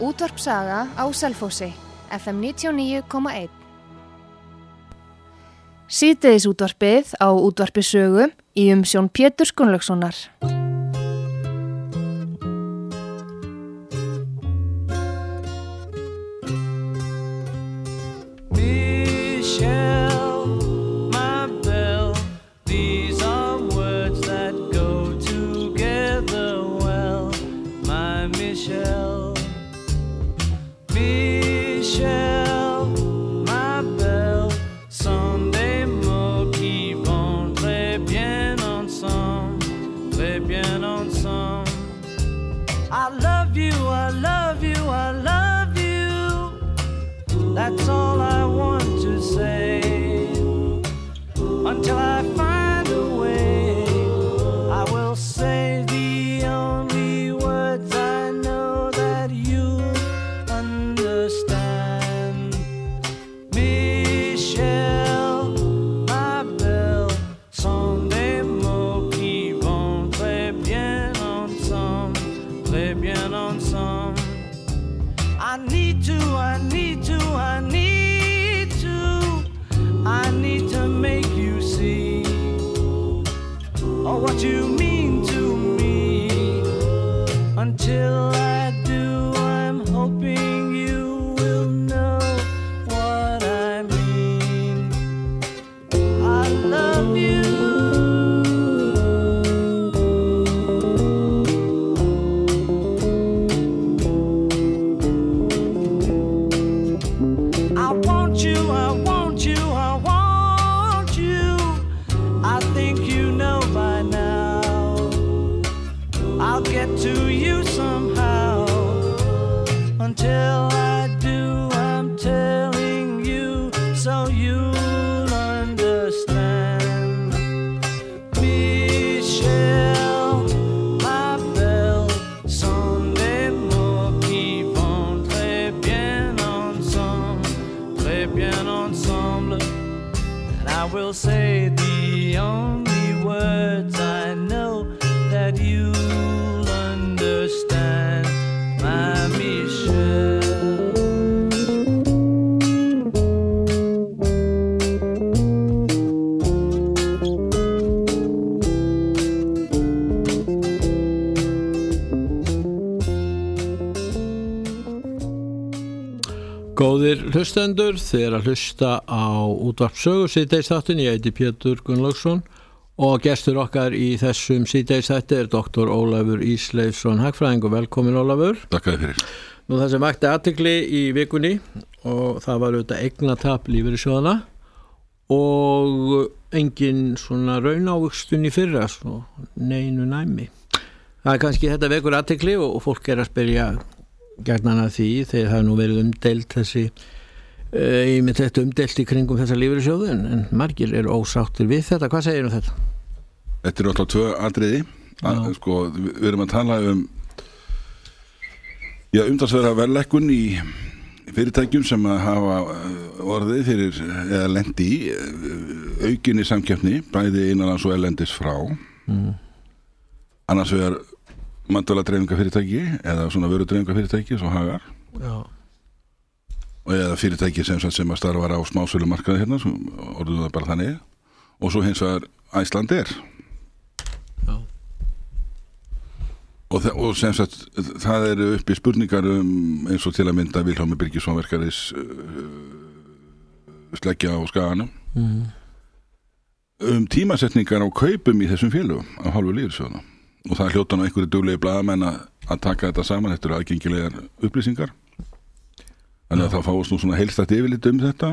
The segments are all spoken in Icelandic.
Útvarp Saga á Selfossi, FM 99,1. Síðdegis útvarpið á Útvarpi Sögu í umsjón Péturs Gunnlaugssonar. That's all I want to say. Until I find a way, I will say the only words I know that you understand. Michel, ma belle, sont des mots qui vont très bien ensemble, très bien ensemble. I need to make you see what you mean to me. Until I do, I'm hoping you will know what I mean. I love you. To you somehow. Until I do, I'm telling you so you'll understand. Michel, ma belle, sont des mots qui vont très bien ensemble. And I will say the only words I know that you understand, my Michel. Góðir hlustendur, þið að hlusta á Útvarp Sögu síðdegisþáttinn. Ég heiti Pétur Gunnlaugsson og gestur okkar í þessum síðdegisþætti er Dr. Ólafur Ísleifsson hagfræðingur. Velkomin Ólafur. Takk fyrir. Nú það sem vakti athygli í vikunni og það var auðvitað eignatap lífeyrissjóðanna og engin svona raunávöxtun í fyrra, svo neinu næmi. Það er kannski þetta vekur athygli og fólk er að spyrja gjarnan að því, þegar það nú verið umdeilt þessi ég mynd þetta umdeilt í kringum þessa lífeyrissjóðu en margir eru ósáttir við þetta. Hvað segir þetta? Þetta er alltaf tvö atriði. Sko, við erum að tala umtalsverða verðlækkun í fyrirtækjum sem að hafa orðið fyrir eða lendi í aukinni samkeppni bæði innanlands og erlendis frá. Annars vegar matvæladreifingafyrirtæki eða svona vörudreifingafyrirtæki svo Hagar. Já. Og eða fyrirtæki sem að starfar á smásölumarkaði hérna, orðuðu það bara þannig, og svo hins vegar Icelandair. Já. Og sem sagt, það eru uppi spurningar eins og til að mynda Vilhjálmur Birgisson verkaris sleggja á Skaganum tímasetningar á kaupum í þessum félögum af hálfu lífeyrissjóðanna. Og það hljóta nú einhverju duglegi blaðamenn að taka þetta saman eftir aðgengilegar upplýsingar. Þannig að það fáist nú svona heilstætt yfirlit þetta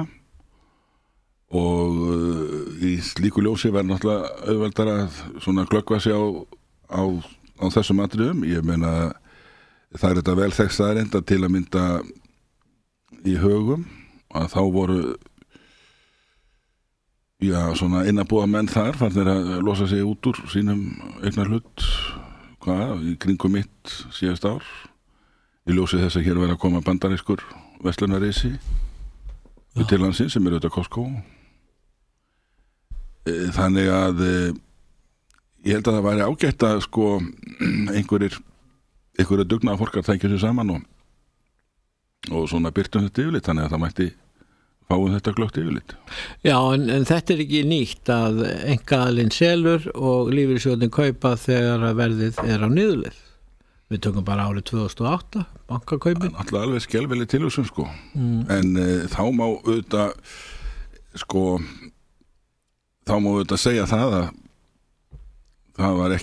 og í slíku ljósi verður náttúrulega auðveldara að svona glöggva sig á þessum atriðum. Ég meina það er þetta vel þekkt staðreynd til að mynda í Högum að þá voru svona innabúa menn þar farnir að losa sig út úr sínum eignarhlut í kringum mitt síðast ár í ljósi þess að hér verður að koma bandarískur verslunarrisi til landsins sem auðvitað Costco. Þannig að ég held að það væri ágætt að sko einhverjir dugnaðarforkar tækja sig saman og svona byrtum þetta yfirlit, þannig að það mætti fáum þetta glögt yfirlit. Já, en þetta er ekki nýtt að einkaaðilinn selur og lífeyrissjóðin kaupa þegar að verðið er á niðurleið. Við tökum bara árið 2008, bankakaupin. Alltaf alveg skelfileg tilhugsun, sko. En þá má auðvitað, sko, segja það að það var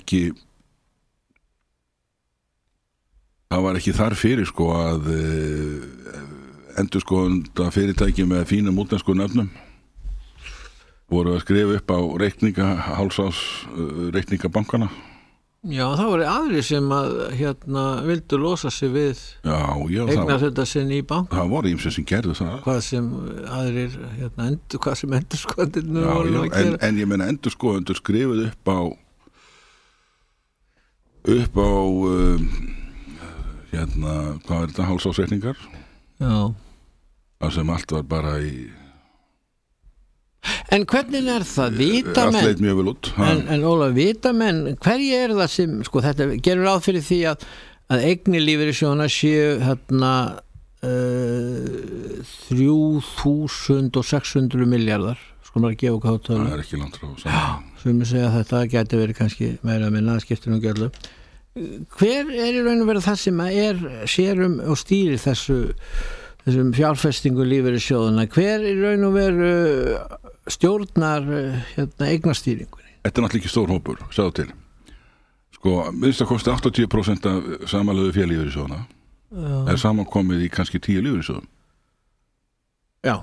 ekki þar fyrir, sko, að endurskoðanda fyrirtæki með fínum útlensku nöfnum voru að skrifa upp á hálfsás reikningabankana. Já, það voru aðrir sem að vildu losa sig við eignarhluta sinn í bank. Það voru ýmsir sem gerðu það. Hvað sem aðrir hvað sem endurskoðandir voru að gera. En ég meina endurskoðandur skrifuð upp á hvað er þetta, hálfsásreikningar? Já. Það sem allt var bara í... En hvernig er það? Vita menn... Allt leit mjög vel út. En Ólaf, vita menn, hverju er það sem, sko, þetta gerur ráð fyrir því að eignir lífeyrissjóðanna séu 3.600 milljarðar, sko maður að gefa hvað tölu. Það er ekki langt frá saman. Sem ég segja að þetta gæti verið kannski meira minna, skiptir gjörlu. Hver er í raun og veru það sem sérum og stýrir þessum fjárfestingu lífeyrissjóðanna? Hver er í raun og veru stjórnar eignastýringunni? Þetta er náttúrulega ekki stór hópur, sjáðu til. Sko, minnst að kosti 80% af samanlögu félífeyrissjóðanna er samankomið í kannski 10 lífeyrissjóðum. Já.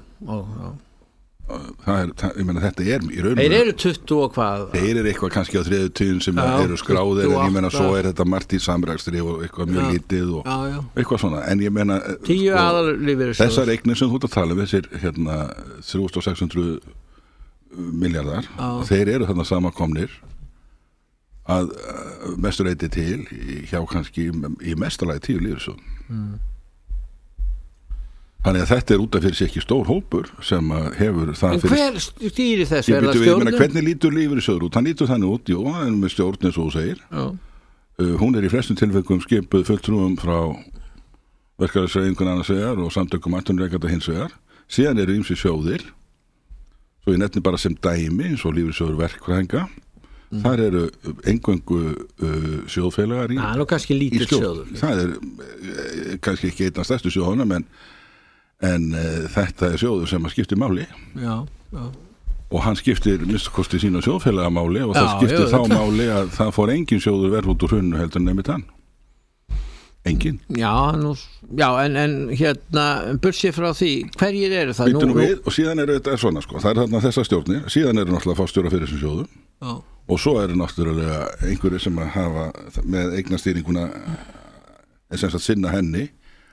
Ég meina þetta er í raun og veru. Þeir eru 20 og hvað? Þeir eru eitthvað kannski á 30 sem eru skráðir, en ég meina svo er þetta margt í samrækstri og eitthvað mjög lítið og eitthvað svona, en ég meina 10 aðallífeyrissjóðir. Þessar eignir sem þú ert að tala um, þessir 3.600 milljarðar, þeir eru þarna samankomnir að mestur leyti til hjá kannski í mestalagi 10 lífeyrissjóðum. Þannig að þetta er út af fyrir sig ekki stór hópur sem hefur það fyrir... En hver stýrir þessu? Er það stjórnum? Hvernig lítur lífeyrissjóður út? Hann lítur þannig út, jú, hann er með stjórn eins og þú segir. Hún er í flestum tilfellum skipuð fulltrúum frá verkalýðshreyfingunni annars vegar og samtökum atvinnurekenda hins vegar. Síðan eru ýmsir sjóðir, svo ég nefni bara sem dæmi, eins og lífeyrissjóður verkfræðinga. Þar eru eingöngu sjóðfélagar í... Nú kannski lítill sjóður. Það er kannski ekki einn af stærstu sjóðunum, en þetta er sjóður sem að skiptir máli. Já. Og hann skiptir minnstakosti sína sjóðfélaga máli og það skiptir þá máli að það fór engin sjóður verð út úr hrunnu heldur en nefnir hann. Engin. Já, en bursið frá því, hverjir eru það? Býtum við, og síðan eru þetta svona, sko. Það er þarna þessar stjórnir, síðan eru náttúrulega fástjóra fyrir þessum sjóðum. Já. Og svo eru náttúrulega einhverjir sem að hafa með eignastýringuna sem sagt sinna henni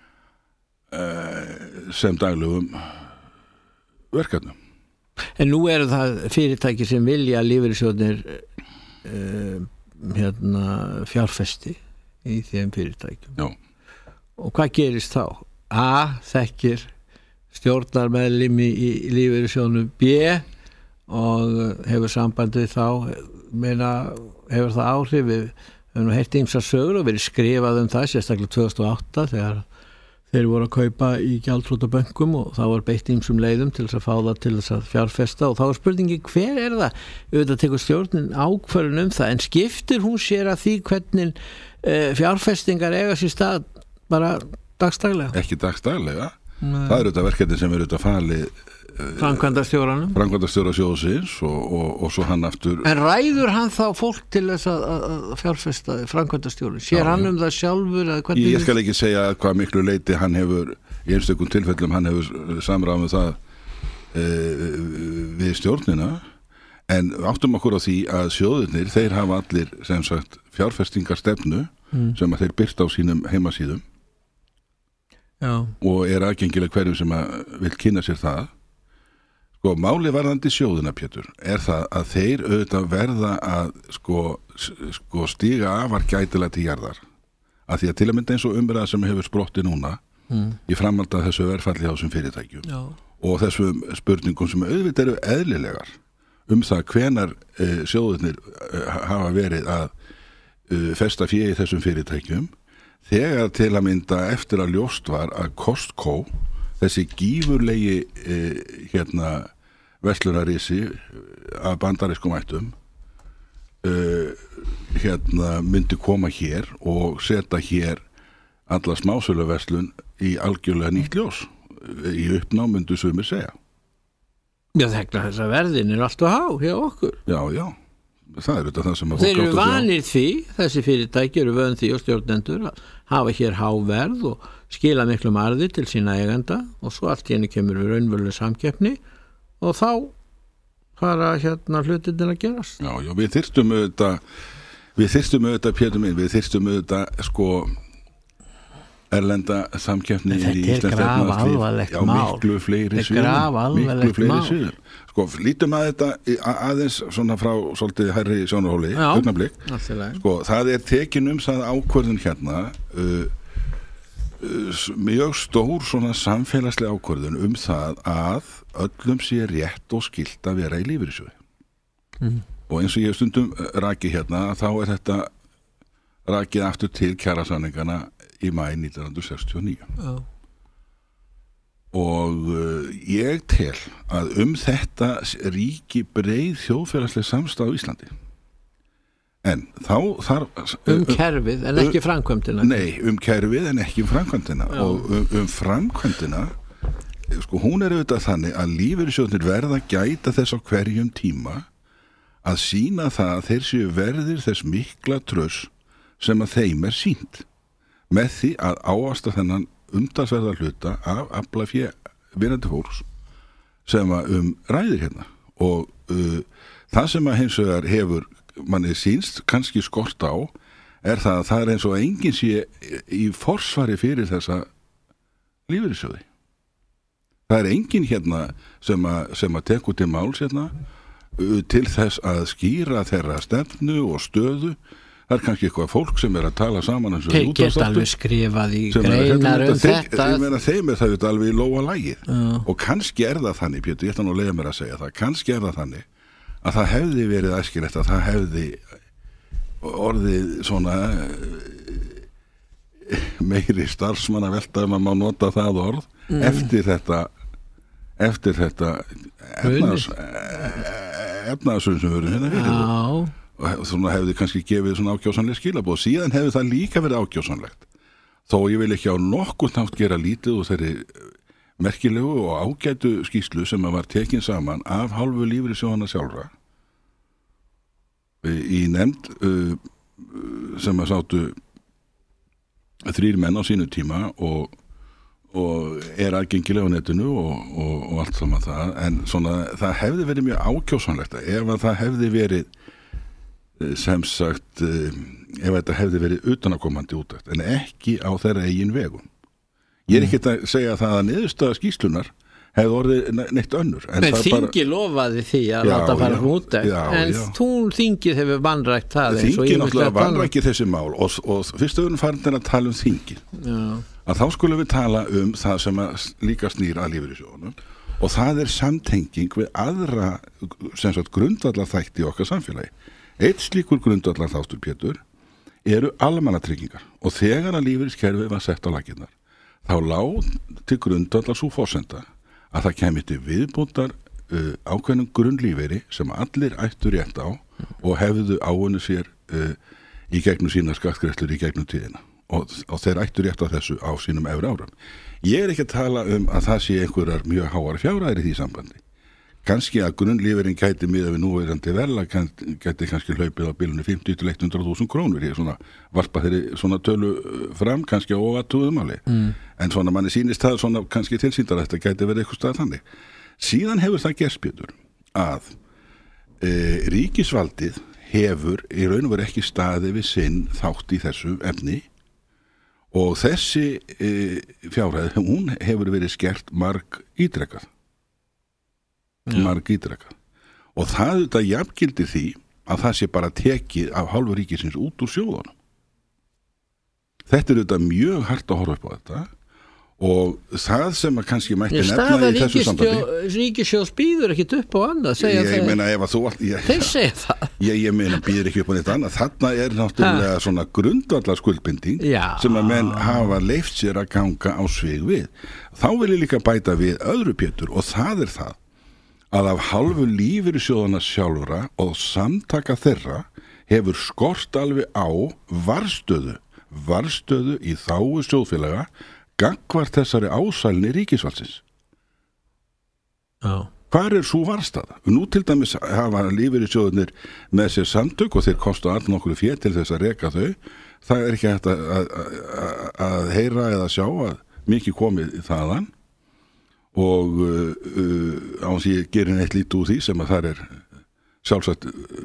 sem daglegum verkefnum. En nú eru það fyrirtæki sem vilja lífeyrissjóðnir fjárfesti í þeim fyrirtækjum. Já. Og hvað gerist þá? A. Þekkir stjórnarmeðlim í lífeyrissjóðnum. B. Og hefur sambandið þá hefur það áhrif. Við höfum heyrt ýmsar sögur og verið skrifað það sérstaklega 2008 þegar þeir voru að kaupa í gjaldþrotabönkum og það var beitt ýmsum leiðum til þess að fá það til þess að fjárfesta og þá var spurningi hver er það? Auðvitað tekur stjórnin ákvörðun það en skiptir hún sér að því hvernig fjárfestingar eiga sér stað bara dagstaglega? Ekki dagstaglega. Það eru þetta verkefni sem eru þetta falið framkvæmdastjóra sjóðsins og svo hann aftur. En ræður hann þá fólk til þess að fjárfesta framkvæmdastjóri? Sér hann það sjálfur? Ég skal ekki segja hvað miklu leyti hann hefur í einstökum tilfellum hann hefur samráð með það við stjórnina en áttum okkur á því að sjóðirnir þeir hafa allir sem sagt fjárfestingarstefnu sem að þeir birta á sínum heimasíðum. Já. Og aðgengileg hverjum sem að vil kynna sér það. Sko, máli varðandi sjóðina, Pétur, er það að þeir auðvitað verða að sko stíga afar gætilega til jarðar. Að því að til að mynda eins og umræða sem hefur sprottið núna í framhaldi af þessu verðfalli á þessum fyrirtækjum. Já. Og þessum spurningum sem auðvitað eru eðlilegar það hvenar sjóðirnir hafa verið að festa fé í þessum fyrirtækjum. þegar til að mynda eftir að ljóst var að Costco, þessi gífurlegi verslunarisi af bandarískum ættum myndi koma hér og setja hér alla smásöluverslun í algjörlega nýtt ljós í uppnám myndu sumir segja. Já, þegna þess að verðin alltaf há hjá okkur. Já, það er þetta það sem að þeir eru vanir því, þessi fyrirtæki eru vön því og stjórnendur að hafa hér há verð og skila miklum arði til sína eigenda og svo allt í henni kemur við raunveruleg samkeppni og þá fara hlutirnir að gerast. Já, við þyrstum auðvitað Pétur minn, við þyrstum auðvitað erlenda samkeppni í íslenskt efnahagslíf. Já, miklu fleiri sviðum. Sko, lítum að þetta aðeins svona frá svolítið hærri sjónarhóli, augnablik. Sko, það er tekin það ákvörðun mjög stór svona samfélagslega ákvörðun það að öllum sé rétt og skylt að vera í lífeyrissjóði. Og eins og ég stundum rakið þá er þetta rakið aftur til kjarasamningana í maí 1969. Og ég tel að þetta ríki breið þjóðfélagsleg samstaða á Íslandi. En þá þarf kerfið en ekki framkvæmdina. Nei, kerfið en ekki framkvæmdina. Og framkvæmdina, sko, hún er auðvitað þannig að lífeyrissjóðnir verða að gæta þess á hverjum tíma að sýna það að þeir séu verðir þess mikla traust sem að þeim er sýnt með því að áasta þennan umtalsverða hluta af aflafé vinnandi fólks sem að ræðir og það sem að hins vegar hefur manni sýnst kannski skort á er það að það er eins og enginn sé í forsvari fyrir þessa lífeyrissjóði. Það er enginn sem að tekur til máls til þess að skýra þeirra stefnu og stöðu. Það er kannski eitthvað fólk sem er að tala saman þeir geta alveg skrifað í greinar þetta. Ég meina þeim er það alveg í lóa lagið. Og kannski er það þannig, Pétur, ég ætla nú að leyfa mér að segja það, kannski er það þannig að það hefði verið æskilegt að það hefði orðið svona meiri starfsmanna velta að má nota það orð eftir þetta efnaðarsöðum sem verður fyrir og svona hefði kannski gefið svona ákjósanleg skilaboð. Síðan hefði það líka verið ákjósanlegt þó ég vil ekki á nokkurn hátt gera lítið og þeirri merkilegu og ágætu skýrslu sem var tekin saman af hálfu lífeyrissjóðanna sjálfra í nefnd sem að sátu 3 menn á sínu tíma og er aðgengileg á netinu og allt saman það, en svona það hefði verið mjög ákjósanlegt ef að það hefði verið sem sagt ef þetta hefði verið utanakomandi útækt en ekki á þeirra eigin vegum. Ég er ekki að segja það að niðurstaða skýrslunar hefði orðið neitt önnur. En þingi lofaði því að láta fara útækt en þingið hefur vanrækt það. Þingið náttúrulega vanrækið þessi mál og fyrst öðrum farin að tala þingið. Að þá skulum við tala það sem að líka snýr að lífeyrissjóðunum og það er samtenging við aðra sem sagt grundvallarþætti í okkar samfélagi. Eitt slíkur grundvallar þáttur, Pétur, eru almannatryggingar og þegar að lífeyriskerfið var sett á laggirnar þá lá til grundvallar sú forsenda að það kemur til viðbótar ákveðnum grunnlífeyri sem allir ættu rétt á og hefðu áunni sér í gegnum sína skattgreiðslur í gegnum tíðina og þeir ættu rétt á þessu á sínum efri árum. Ég er ekki að tala að það sé einhverjar mjög háar fjárhæðir í því sambandi. Kannski að grunnlífeyrin gæti miðað við núverandi verðlag gæti kannski hlaupið á bilinu 50 til 100.000 krónur. Ég svona varpa þeirri svona tölu fram kannski á óathuguðu máli. En svona manni sýnist það svona kannski tilsýndar að þetta gæti verið eitthvað stað þannig. Síðan hefur það gerst, Pétur, að ríkisvaldið hefur í raun og veru ekki staðið við sinn þátt í þessu efni og þessi fjárhæð, hún hefur verið skert marg ítrekað og það þetta jafngildir því að það sé bara tekið af hálfu ríkisins út úr sjóðunum. Þetta er þetta mjög hart að horfa upp á þetta og það sem að kannski mætti nefna í þessu sambandi Ríkissjóðs býður ekkit upp á annað segja ég meina ef að þú þeir segja það ég meina býður ekki upp á neitt annað þarna náttúrulega svona grundvallar skuldbinding sem að menn hafa leyft sér að ganga á svig við þá vil ég líka bæta við öðru Pétur og það það að af hálfu lífeyrissjóðanna sjálfra og samtaka þeirra hefur skort alveg á varstöðu í þágu sjóðfélaga gagnvart þessari ásælni ríkisvaldsins. Hvar sú varstaða? Nú til dæmis hafa lífeyrissjóðirnir með sér samtök og þeir kosta allnokkru fé til þess að reka þau. Það ekki hægt að heyra eða sjá að mikið komið þaðan og án því gerir neitt lítið úr því sem að það sjálfsagt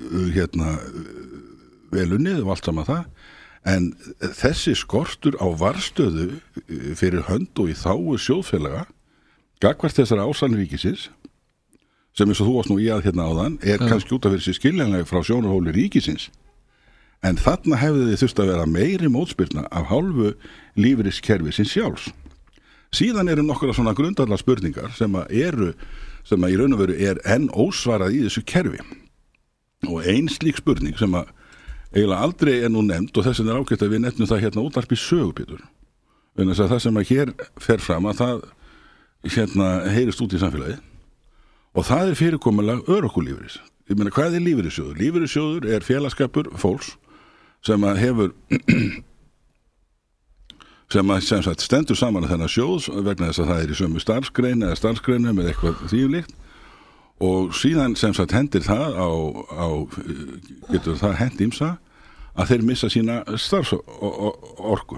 velunnið og allt saman það. En þessi skortur á varstöðu fyrir hönd og í þágu sjóðfélaga gagnvart þessar ásælni ríkisins sem eins og þú varst nú í að áðan kannski út af fyrir sig skiljanlega frá sjónarhóli ríkisins en þarna hefði þið þurft að vera meiri mótspyrna af hálfu lífeyriskerfisins sjálfs. Síðan nokkra svona grundvallar spurningar sem að í raun og veru enn ósvarað í þessu kerfi og ein slík spurning sem að eiginlega aldrei nú nefnd og þess vegna ágætt að við nefnum það útvarpi sögu Pétur. Þannig að það sem að hér fer fram að það heyrist út í samfélagið og það fyrirkomulag örorkulífeyris. Ég meina hvað lífeyrissjóður? Lífeyrissjóður félagskapur fólks sem að hefur sem sagt stendur saman að þennan sjóðs vegna þess að það í sömu starfsgrein eða starfsgreinum eða eitthvað þvíumlíkt og síðan sem sagt hendir það getur það hent ýmsa að þeir missa sína starfsorku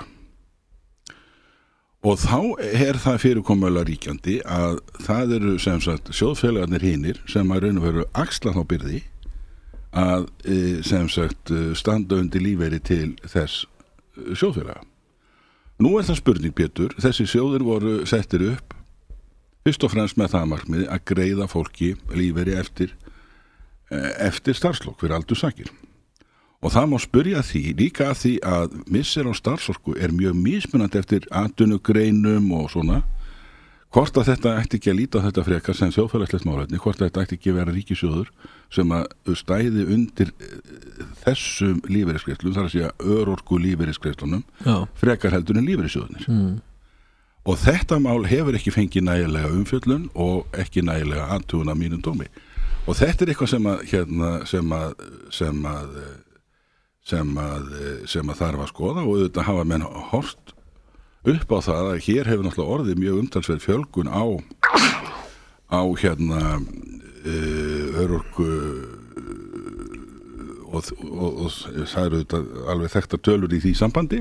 og þá það fyrirkomulega ríkjandi að það sem sagt sjóðfélagarnir hinir sem að raun og veru axla þá byrði að sem sagt standa undir lífeyri til þess sjóðfélaga. Nú það spurning Pétur, þessi sjóðir voru settir upp fyrst og fremst með það markmiði að greiða fólki lífeyri eftir starfslok fyrir aldursakir. Og það má spyrja líka að því að missir á starfsorku mjög mismunandi eftir atvinnugreinum og svona, hvort að þetta ætti ekki að líta á þetta frekar sem þjóðfélagslegt málefni, hvort að þetta ætti ekki að vera ríkissjóður sem að stæði undir þessum lífeyrisgreiðslum, þar að segja örorku lífeyrisgreiðslunum, frekar heldur en lífeyrissjóðunir. Og þetta mál hefur ekki fengið nægilega umfjöllun og ekki nægilega athugun af mínum dómi. Og þetta eitthvað sem að þarf að skoða og auðvitað hafa menn hort upp á það að hér hefur náttúrulega orðið mjög umtalsverð fjölgun á örorku og það auðvitað alveg þekktar tölur í því sambandi.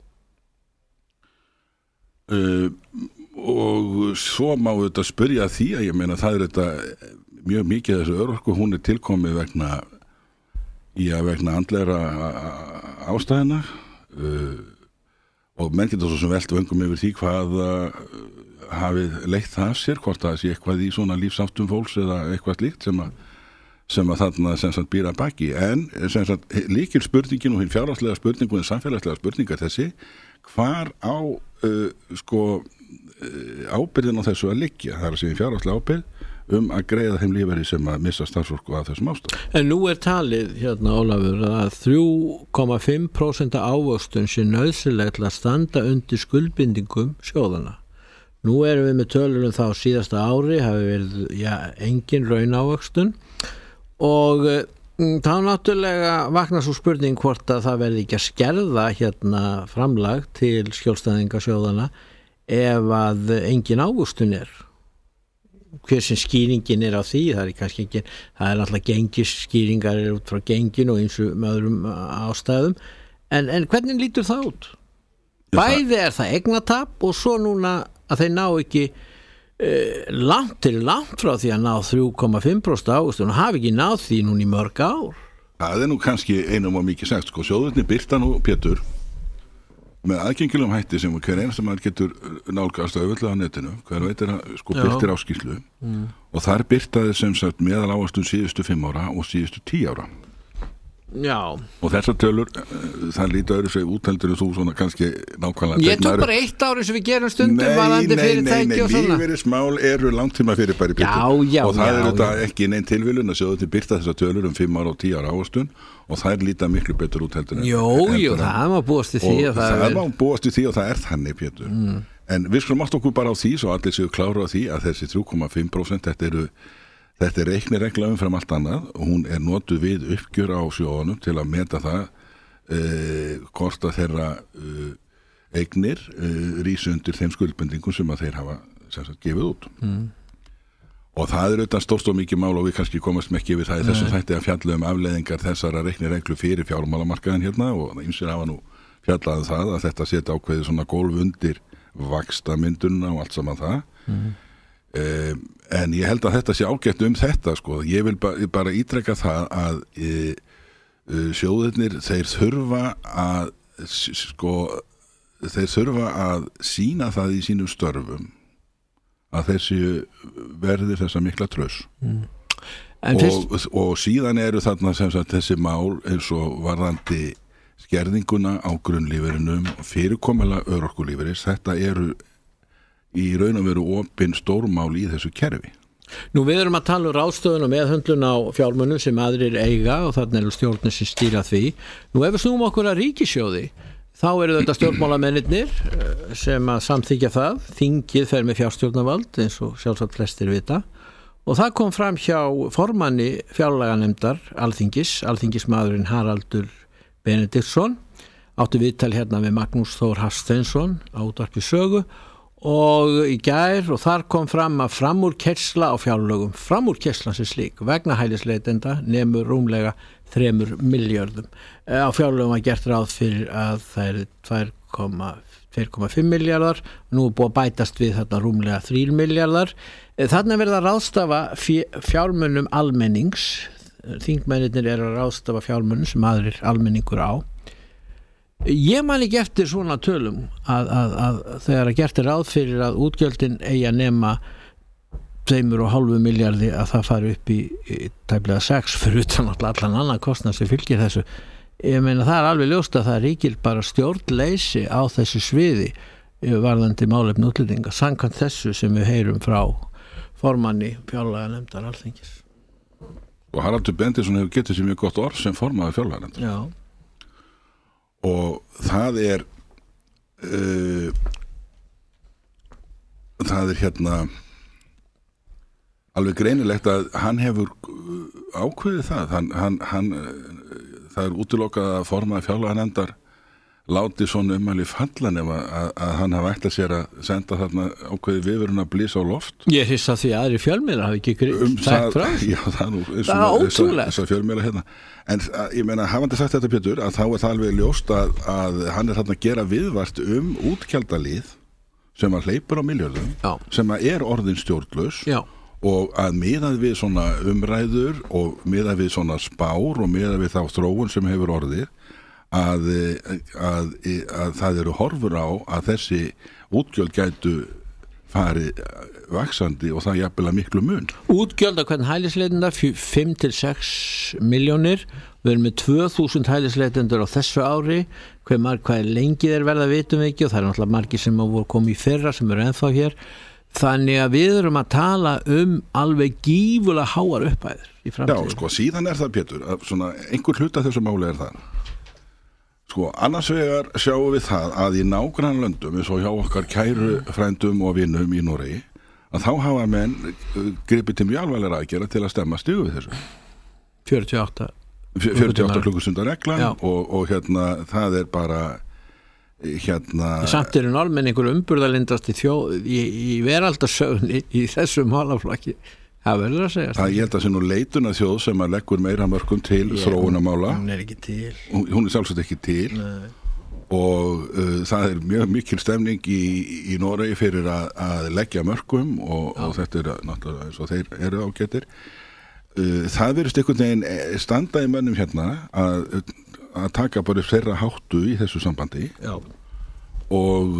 Og svo má auðvitað spyrja því að ég meina það þetta mjög mikið þessu örorku hún tilkomið vegna andlegra ástæðina og menn getur svo sem veltu vöngum yfir því hvað hafið leitt það sér, hvort það sé eitthvað í svona lífsáttum fólks eða eitthvað slíkt sem að þarna sem sagt býr að baki en sem sagt líkil spurningin og hinn fjárhagslega spurning og hinn samfélagslega spurningar þessi hvar á ábyrðin á þessu að liggja, það að segja fjárhagslega ábyrð að greiða þeim lífeyri sem að missa starfsorku af þessum ástæðum. En nú talið Ólafur að 3,5% ávöxtun sé nauðsynlegt til að standa undir skuldbindingum sjóðanna. Nú erum við með tölur þá síðasta ári hafi verið engin raunávöxtun og þá náttúrulega vaknar svo spurning hvort að það verði ekki að skerða framlag til skjólstæðinga sjóðana ef að engin ávöxtun hver sem skýringin á því, það kannski ekki, það náttúrulega gengisskýringar út frá gengin og eins og öðrum ástæðum, en hvernig lítur það út? Bæði það eignatap og svo núna að þeir ná ekki langt frá því að ná 3,5% ávöxtun og hafi ekki náð því núna í mörg ár. Það nú kannski einum og mikið sagt, sjóðirnir birta nú Pétur með aðgengilegum hætti sem hver einasta maður getur nálgast auðvitað á netinu, hver veitir birtir áskýrslu og þar birtaði sem sagt meðal ávöxtun síðustu 5 ára og síðustu 10 ára Já. Og þessar tölur, það lítur öðru sig útheldur en þú svona kannski nákvæmlega. Ég tók bara 1 ári sem við gerum stundum varðandi fyrirtæki og svona. Lífeyrismál eru langtíma fyrirbæri Pétur. Já, og það já, er þetta ekki neinn tilviljun að sjóðu til birta þessar tölur 5 ára og 10 ára ávöxtun og það líta miklu betur útheldur en. Jú, það má búast í því og það má búast í því og það er þannig Pétur. En við skulum átt okkur bara á því svo allir séu klára á því að þessi 3,5% þetta er reikniregla umfram allt annað og hún er notuð við uppgjör á sjóðunum til að meta það hvort að þeirra eignir rísi undir þeim skuldbendingum sem að þeir hafa sem sagt gefið út. Og það er auðvitað stórt og mikið mál og við kannski komast ekki við það í þessum þætti að fjalla afleiðingar þessara reiknireglu fyrir fjármálamarkaðin hérna og ýmsir hafa nú fjallað það að þetta setja ákveðið svona gólf undir vaxtamyndunna og allt saman það. En ég held að þetta sé ágætt þetta sko. Ég vil bara ítreka það að sjóðirnir þeir þurfa að sýna það í sínum störfum að þessi verði þessa mikla traust og síðan eru þarna sem sagt þessi mál eins og varðandi skerðinguna á grunnlífeyrinum fyrirkomulega örorkulífeyris, þetta eru í raun og veru opin stórmál í þessu kerfi. Nú við erum að tala ráðstöfun og meðhöndlun á fjármunum sem aðrir eiga og þarna eru stjórnir sem stýra því. Nú ef við snúum okkur að ríkissjóði þá eru þetta stjórnmálamennirnir sem að samþykja það. Þingið fer með fjárstjórnarvald eins og sjálfsagt flestir vita og það kom fram hjá formanni fjárlaganefndar alþingismaðurinn Haraldur Benediktsson átti viðtal hérna með Magnús Þór Hafsteinsson á útvarpi Sögu og í gær og þar kom fram að framúrkeyrsla á fjárlögum, framúrkerslan sem slík vegna hælisleitenda nemur rúmlega 3 milljörðum. Á fjárlögum var gert ráð fyrir að það er 2,5 milljarðar, nú er búið að bætast við þarna rúmlega 3 milljarðar. Þarna verða að ráðstafa fjármunum almennings, þingmennirnir eru að ráðstafa fjármunum sem aðrir almenningur á. Ég man ekki eftir svona tölum að þegar að gert er ráð fyrir að útgjöldin eigi að nema 2,5 milljarði að það fari upp í tæplega 6 fyrir utan allan annan kostnað sem fylgir þessu. Ég meina það er alveg ljóst að það ríkir bara stjórnleysi á þessu sviði varðandi málefni útlendinga samkvæmt þessu sem við heyrum frá formanni fjárlaganefndar Alþingis. Og Haraldur Benediktsson hefur getið sér mjög gott orð sem formaður fjárlaganefndar. Já. Og það er hérna alveg greinilegt að hann hefur ákveðið það það er útilokað að formaður fjárlaganefndar láti svona ummæli falla nema að hann hafa ætlað sér að senda þarna ákveðið viðvörun að blísa á loft. Ég hissa því aðri fjölmiðlar hafi ekki sagt frá. Já, það er ótrúlegt. Þessar fjölmiðlar hérna. En ég meina, hafandi sagt þetta Pétur, að þá er það alveg ljóst að hann er þarna að gera viðvart útgjaldalið sem að hleypur á milljörðum, sem að er orðin stjórnlaus og að miðað við svona umræður og miðað við svona spár og miðað við þá þróun sem hefur orðið að það eru horfur á að þessi útgjöld gætu farið vaxandi og það jafnvel að miklu mun. Útgjöld á hvern hælisleitenda 5-6 milljónir. Við erum með 2000 hælisleitendur á þessu ári. Hvað lengi þeir verða vitum við ekki og það er náttúrulega margir sem voru komið í fyrra sem eru ennþá hér. Þannig að við erum að tala alveg gífulega háar upphæðir í framtíðinni. Já, sko, síðan er það Pétur að svona einhver hluta þessu máli er það. Sko, annars vegar sjáum við það að í nágrannlöndum eins og hjá okkar kæru frændum og vinum í Noregi að þá hafa menn gripið til mjög alvarlega aðgerða til að stemma stigu við þessu. 48 klukkustundar reglan og hérna það er bara Samt eru normenn einhver umburðalindast í veraldarsögunni í þessu málaflokki. Það verður að segja. Það ég held að sé nú leitun að þjóð sem að leggur meira mörkum til þróunamála. Hún er ekki til. Hún er sjálfsagt ekki til. Nei. Og það er mjög mikil stemning í Noregi fyrir að leggja mörkum og þetta er náttúrulega eins og þeir eru ágætir. Það verðist einhvern veginn standa í mönnum hérna að taka bara upp þeirra háttu í þessu sambandi. Já. Og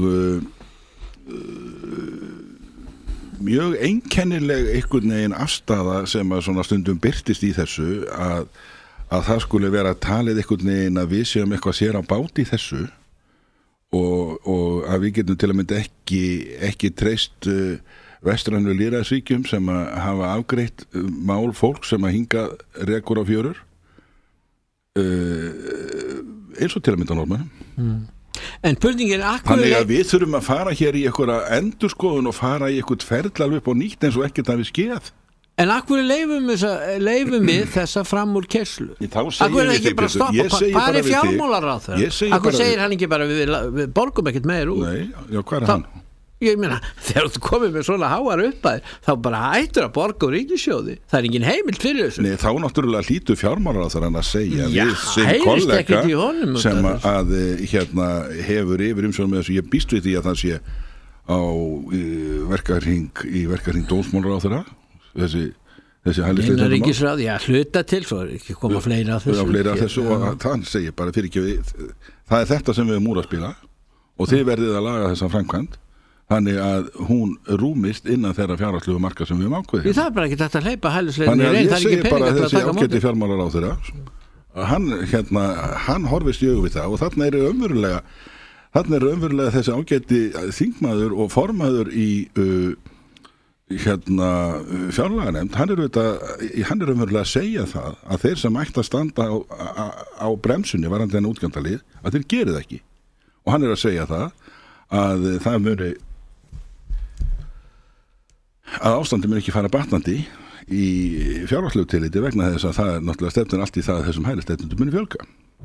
mjög einkennileg einhvern veginn afstaða sem að svona stundum birtist í þessu að að það skuli vera talið einhvern veginn að við séum eitthvað sér á bát í þessu og að við getum til að mynda ekki treyst vestrænu lýðræðisríkjum sem að hafa afgreitt mál fólk sem að hinga rekur á fjörur eins og til að mynda Norðmönnum. En spurningin þannig að við þurfum að fara hér í einhverja endurskoðun og fara í einhvert ferli alveg upp á nýtt eins og ekkert hafi skeð. En akkur leifum við þessa fram úr kerslu? Akkur er ekki bara stoppa, hvað er fjármálaráðherra? Akkur segir hann ekki bara við borgum ekkert meir úr? Nei, já, hvað er hann? Ég meina, þegar þú komið með svona háar uppæð, þá bara hættur að borga úr ríkissjóði. Það er engin heimild fyrir þessu. Nei, þá náttúrulega hlýtur fjármálaráðherra að segja við sem kollega sem að hefur yfir umsjón með þessu. Ég býst við því að það sé á verkahring dómsmálaráðherra þessi hælisleitenda mál. Innanríkisráð, já, hluta til svo ekki koma fleira af þessu. Og það segir bara fyrir ekki við það er þetta sem við erum úr að spila og þið verðið að laga þessa framkvæmd þannig að hún rúmist innan þeirra fjárhagslegu marka sem við höfum ákveðið. Það er bara ekki þetta að hleypa hælisleitinni reyn, það er ekki peningar til að taka á móti. Þessi ágæti fjármálaráðherra hann horfist í augu við það og þarna er umverulega þessi ágæti þingmaður og formaður í fjárlaganefnd, hann er umverulega að segja það að þeir sem ætti að standa á bremsunni varandi þennan útgjaldalið, að þeir gerið ekki og hann er að segja það að það muni að ástandi mun ekki fara batnandi í fjárhagslegu tilliti vegna þess að það er náttúrulega stefnir allt í það að þessum hælisleitendum muni fjölga.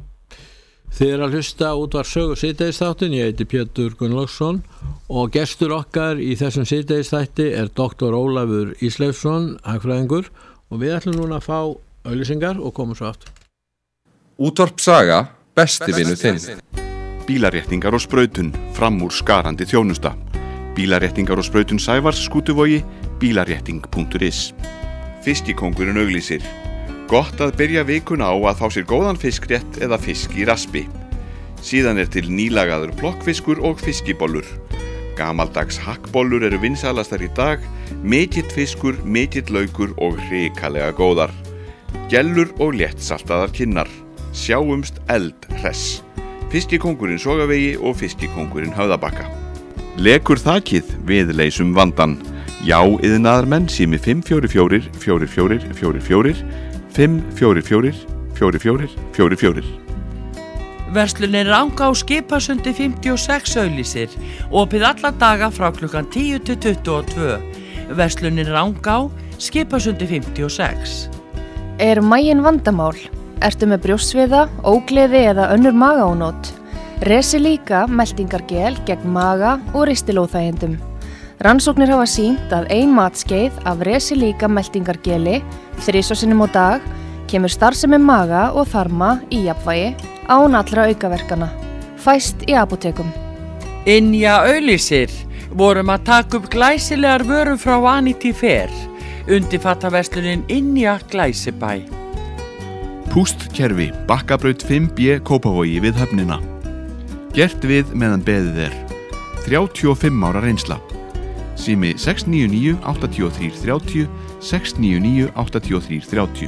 Þið eru að hlusta útvarp Sögu síðdegisþáttin, ég heiti Pétur Gunnlaugsson og gestur okkar í þessum síðdegisþætti er Dr. Ólafur Ísleifsson, hagfræðingur og við ætlum núna að fá auglýsingar og komum svo aftur. Útvarp Saga, besti vinur þinn. Bílaréttingar og sprautun, fram úr skarandi þjónusta. Bílaréttingar og sprautun Sævars Skútuvogi, bílarétting.is. Fiskikóngurinn auglýsir. Gott að byrja vikuna á að fá sér góðan fiskrétt eða fisk í raspi. Síðan er til nýlagaður plokkfiskur og fiskibollur. Gamaldags hakkbollur eru vinsalastar í dag, mikill fiskur, mikill laukur og hrikalega góðar. Gellur og léttsaltaðar kinnar. Sjáumst eldhress. Fiskikóngurinn Sogavegi og Fiskikóngurinn Höfðabakka. Lekur þakið, við leysum vandan. Já, iðnaðarmenn sími 544 44 44 544 44 44. Verslunin Rangá á Skipasundi 56 auglýsir, opið alla daga frá klukkan 10 til 22. Verslunin Rangá, Skipasundi 56. Er maginn vandamál? Ertu með brjóstsviða, ógleði eða önnur magaónót? Resilíka meltingargel gegn maga og ristilóþægindum. Rannsóknir hafa sýnt að 1 matskeið af Resilíka meltingargeli 3 sinnum á dag kemur starfsemi maga og þarma í jafnvægi án allra aukaverkana. Fæst í apótekum. Ynja auglýsir. Vorum að taka upp glæsilegar vörur frá Vanity Fair. Undirfattaverslunin Ynja Glæsibæ. Pústkerfi, Bakkabraut 5B Kópavogi við höfnina. Gert við meðan beðið er. 35 ára reynsla. Sími 699 83 30 699 83 30.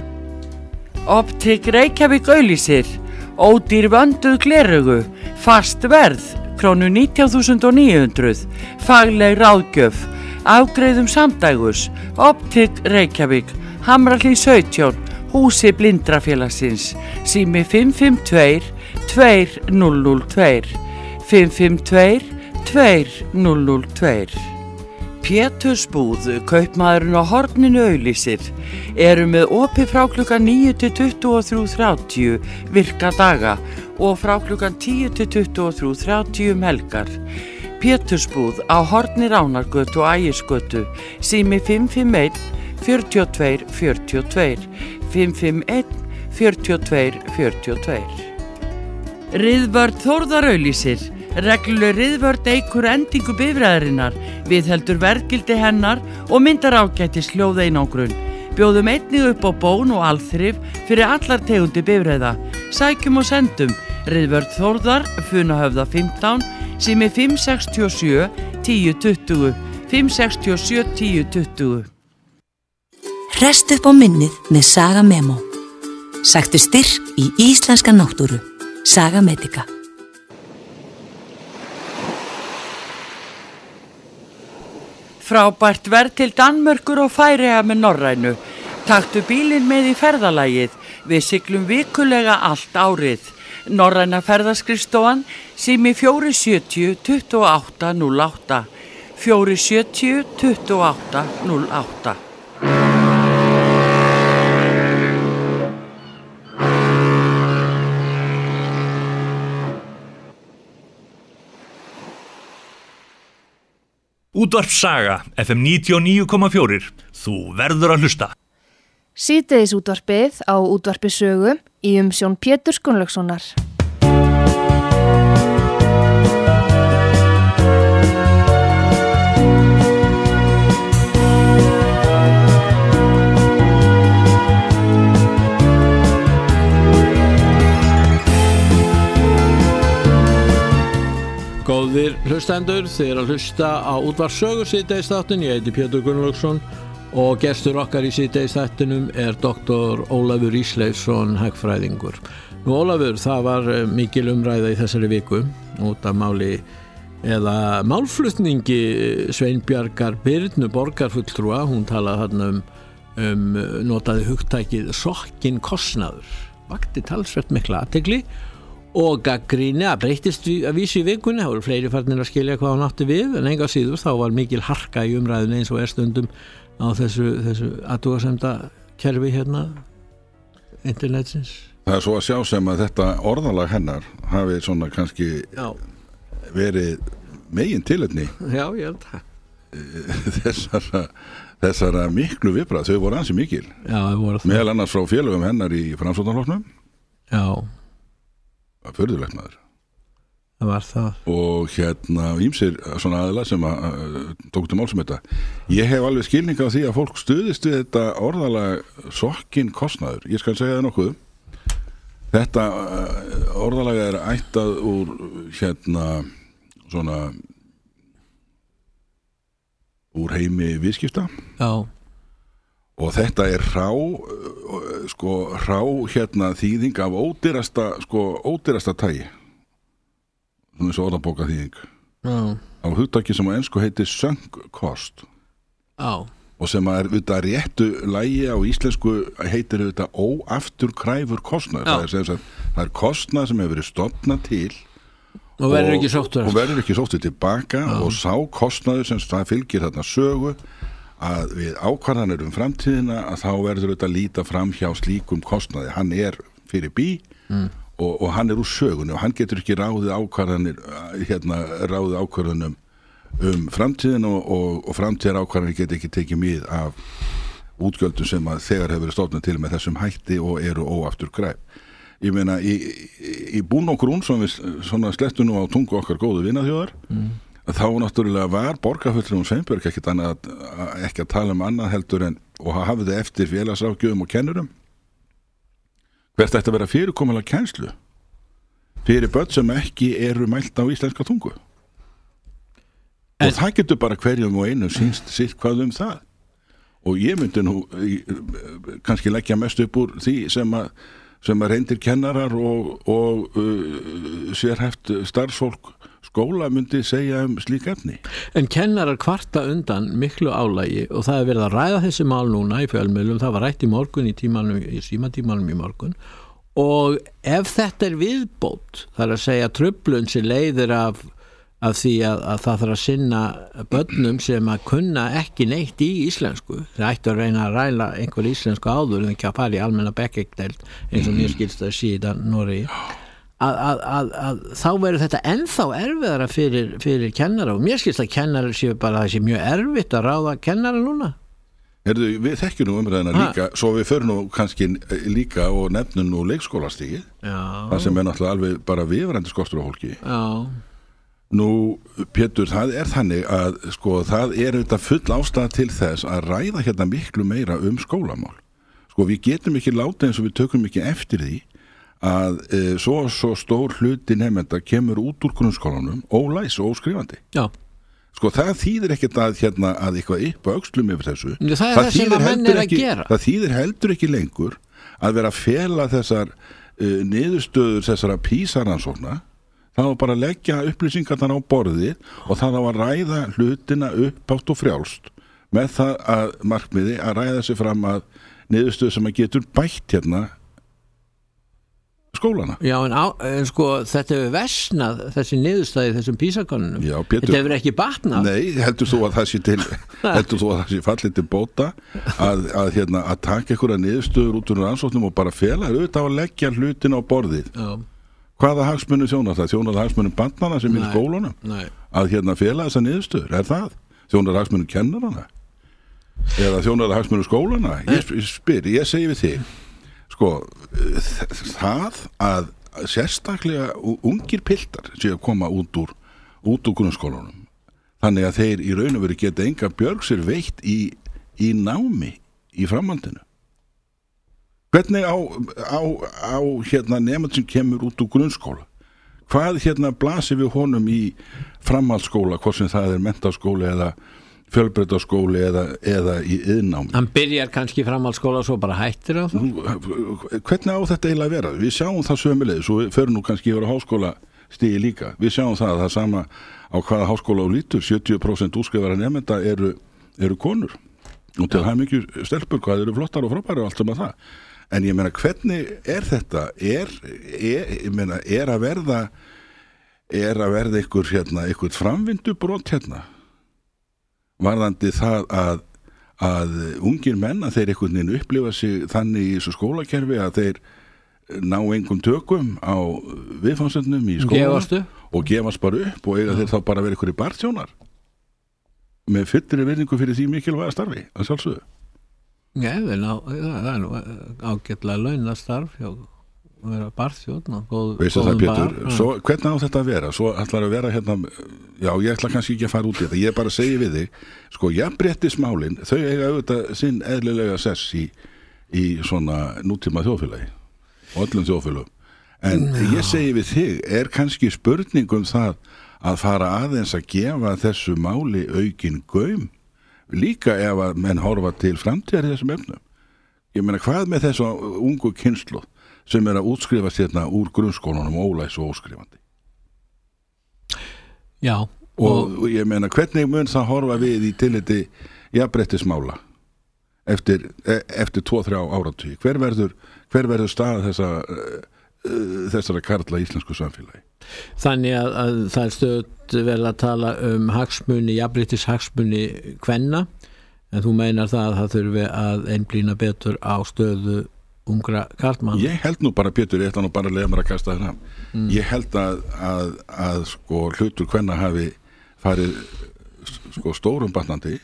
Optik Reykjavík auglýsir. Ódýr vönduð gleraugu. Fast verð. Krónu 19.900. Fagleg ráðgjöf. Afgreiðum samdægus. Optik Reykjavík. Hamrahlíð 17. Húsi Blindrafélagsins. Sími 552 2002. 552 2002. Pétursbúð, kaupmaðurinn á horninu auglýsir. Eru með opið frá klukkan 9 til 23:30 virka daga og frá klukkan 10 til 23:30 helgar. Pétursbúð á horni Ránargötu og Ægisgötu. Sími 551 42 42. 551 42 42. Riðvörð Þórðar auglýsir. Regluleg riðvörð eykur endingu bifreiðarinnar, viðheldur verðgildi hennar og myndar ágætis hljóðeinangrun. Bjóðum einnig upp á bón og alþrif fyrir allar tegundir bifreiða. Sækjum og sendum. Riðvörð Þórðar, Funahöfða 15, sími 567 1020. 567 1020. Hrest upp á minnið með Saga Memo. Sæktu styrk í íslenska náttúru. Saga Medica. Frábært verð til Danmörkur og Færeyja með Norrænu. Taktu bílinn með í ferðalagið. Við siglum vikulega allt árið. Norræna ferðaskrifstofan sími 470 2808. 470 2808. Útvarp Saga, FM 99,4. Þú verður að hlusta. Síðdegis útvarpið á útvarpi Sögu í umsjón Péturs Gunnlaugssonar. Góðir hlustendur, þið að hlusta á útvarp Sögu síðdegisþáttin. Ég heiti Pétur Gunnlaugsson og gestur okkar í síðdegisþættinum er doktor Ólafur Ísleifsson, hagfræðingur. Nú Ólafur, það var mikil umræða í þessari viku út af máli eða málflutningi Sveinbjargar Birnu borgarfulltrúa. Hún talaði þarna notaði hugtækið sokkinn kostnaður. Vakti talsvert mikla athygli og gagnrýni að breytist að vísu í vikunni. Það voru fleiri farnir að skilja hvað hann átti við, en enga síður þá var mikil harka í umræðinu eins og stundum á þessu athugasemda kerfi hérna internetsins. Það svo að sjá sem að þetta orðalag hennar hafi svona kannski verið megin tilefni. Já, ég held það. Þessara miklu viðbragð, þau voru ansi mikil. Já, þau voru það. Meðal annars frá félögum hennar í Framsóknarflokknum. Já. Furðulegt maður. Það var það. Og ýmsir svona aðila sem tóku til máls um þetta. Ég hef alveg skilning á því að fólk stuðist við þetta orðalag sokkinn kostnaður. Ég skal segja það nokkuð. Þetta orðalag er ættað úr svona úr heimi viðskipta. Já. Og þetta er rá þýðing af ódýrasta tagi. Svona eins og orðabóka þýðing. Já. Á hugtaki sem á ensku heitir sunk cost. Já. Og sem er auðvitað réttu lagi á íslensku heitir auðvitað óafturkræfur kostnaður. Það er kostnað sem hefur verið stofnað til og verður ekki sóttur tilbaka. Já. Og sá kostnaður sem það fylgir þarna sögu að við ákvarðanir framtíðina að þá verður þetta líta fram hjá slíkum kostnaði. Hann er fyrir bí og hann er úr sögunni og hann getur ekki ráðið ákvarðanum framtíðina og framtíðar ákvarðanir getur ekki tekið mið af útgjöldum sem að þegar hefur verið stofnað til með þessum hætti og eru óafturkræf. Ég meina, í bún og grún sem við svona slettum nú á tungu okkar góðu vinaþjóðar, þá náttúrulega var borgarfulltrúum Sveinbjörg ekki að tala annað heldur en og hafði eftir félagsráðgjöfum og kennurum hvert ætti að vera fyrirkomulega kennslu fyrir börn sem ekki eru mælt á íslenska tungu. Og það getur bara hverjum og einu sýnst sitt hvað það. Og ég myndi nú kannski leggja mest upp úr því sem að reyndir kennarar og sérhæft starfsfólk skóla myndi segja slík efni. En kennarar kvarta undan miklu álægi og það er verið að ræða þessi mál núna í fjölmiðlum. Það var rætt í morgun í símatímanum í morgun og ef þetta er viðbót, það er að segja truflun sem leiðir af því að það þarf að sinna börnum sem að kunna ekki neitt í íslensku. Það ætti að reyna að ræla einhver íslensku áður en ekki að fara í almenna bekkegdeild eins og mér skilst að síðan Noregi. Að þá verður þetta ennþá erfiðara fyrir kennara og mér skilst að kennarar séu bara að það sé mjög erfitt að ráða kennara núna. Við þekkjum nú umræðina líka, svo við förum nú kannski líka og nefnum nú leikskólastigið. Það sem er náttúrulega alveg bara viðvarandi skortur á fólki. Já. Nú, Pétur, það er þannig að það er auðvitað full ástæða til þess að ræða hérna miklu meira skólamál. Við getum ekki látið eins og við tökum ekki eftir því að svo stór hluti nemenda kemur út úr grunnskólanum ólæs og óskrifandi. Já. Það þýðir ekkert að eitthvað upp á öxlum yfir þessu. Það er það sem að menn er að gera. Það þýðir heldur ekki lengur að vera að fela þessar niðurstöður þessara PISA-rannsókna, það var bara að leggja upplýsingarnar á borðið og það var að ræða hlutina upphátt og frjálst með það að markmiði að ræða sig fram að niðurstöðu sem að getur bætt hérna skólana. Já, en sko þetta hefur versnað þessi niðurstaði þessum PISA-könnunum. Já, Pétur. Þetta hefur ekki batnað. Nei, heldur þú að það sé fallið til bóta að taka einhverja niðurstöður út úr rannsóknum og bara fela auðvitað að leggja hlutin á borðið. Já. Hvaða hagsmunum þjónar það? Þjónar það hagsmunum barnanna sem er í skólunum? Nei. Að fela þessa niðurstöður? Er það? Þjónar það hagsmunum kennarana? Eða þjónar það hagsmunum skólana? Ég segi við þig, sko, það að sérstaklega ungir piltar séu að koma út úr grunnskólanum, þannig að þeir í raun og veru geta enga björg sér veitt í námi í framhaldinu. Hvernig á nemandi sem kemur út úr grunnskóla, hvað blasir við honum í framhaldsskóla, hvort sem það er menntaskóli eða fjölbrautaskóli eða í iðnnámi. Hann byrjar kannski í framhaldsskóla og svo bara hættir á það? Hvernig á þetta eiginlega að vera? Við sjáum það sömuleiðis og við förum nú kannski yfir á háskólastigi líka. Við sjáum það að það sama á hvaða háskóla og lítur, 70% útskrifara nemenda eru konur og til hamingju stelpur, hvað eru flottar og frábærar og allt sem að það. En ég meina, hvernig er þetta? Er að verða einhver framvindubrot hérna? Varðandi það að ungir menn að þeir einhvern veginn upplifa sig þannig í þessu skólakerfi að þeir ná engum tökum á viðfangsefnum í skólanum og gefast bara upp og eiga þeir þá bara vera einhverjir barþjónar með fyllri virðingu fyrir því mikilvæga starfi að sjálfsögðu. Já, það er nú ágætlega launastarf hjá að vera barþjóðn. Veistu það, Pétur, svo, hvernig á þetta að vera? Svo ætlar að vera hérna, já, ég ætla kannski ekki að fara út í þetta, ég bara segi við þig, sko, jafnréttismálin, þau eiga auðvitað sinn eðlilega sess í svona nútíma þjóðfélagi og öllum þjóðfélagum. En ég segi við þig, er kannski spurningum það að fara aðeins að gefa þessu máli aukinn gaum, líka ef að menn horfa til framtíðar í þessum efnum. Ég meina, hvað með þessu ungu kynslóð sem er að útskrifast hérna úr grunnskólanum ólæs og óskrifandi. Já. Og ég meina, hvernig mun það horfa við í tilliti jafnréttismála eftir 2-3 áratugi? Hver verður stað þessara karla í íslensku samfélagi? Þannig að það er stöðugt verið að tala hagsmuni, jafnréttishagsmuni kvenna, en þú meinar það að það þurfi að einblína betur á stöðu ungra karlmann. Ég held nú bara, Pétur, ég ætla nú bara að leiða mér að kasta það fram. Ég held að sko hlutur kvenna hafi farið sko stórum batnandi.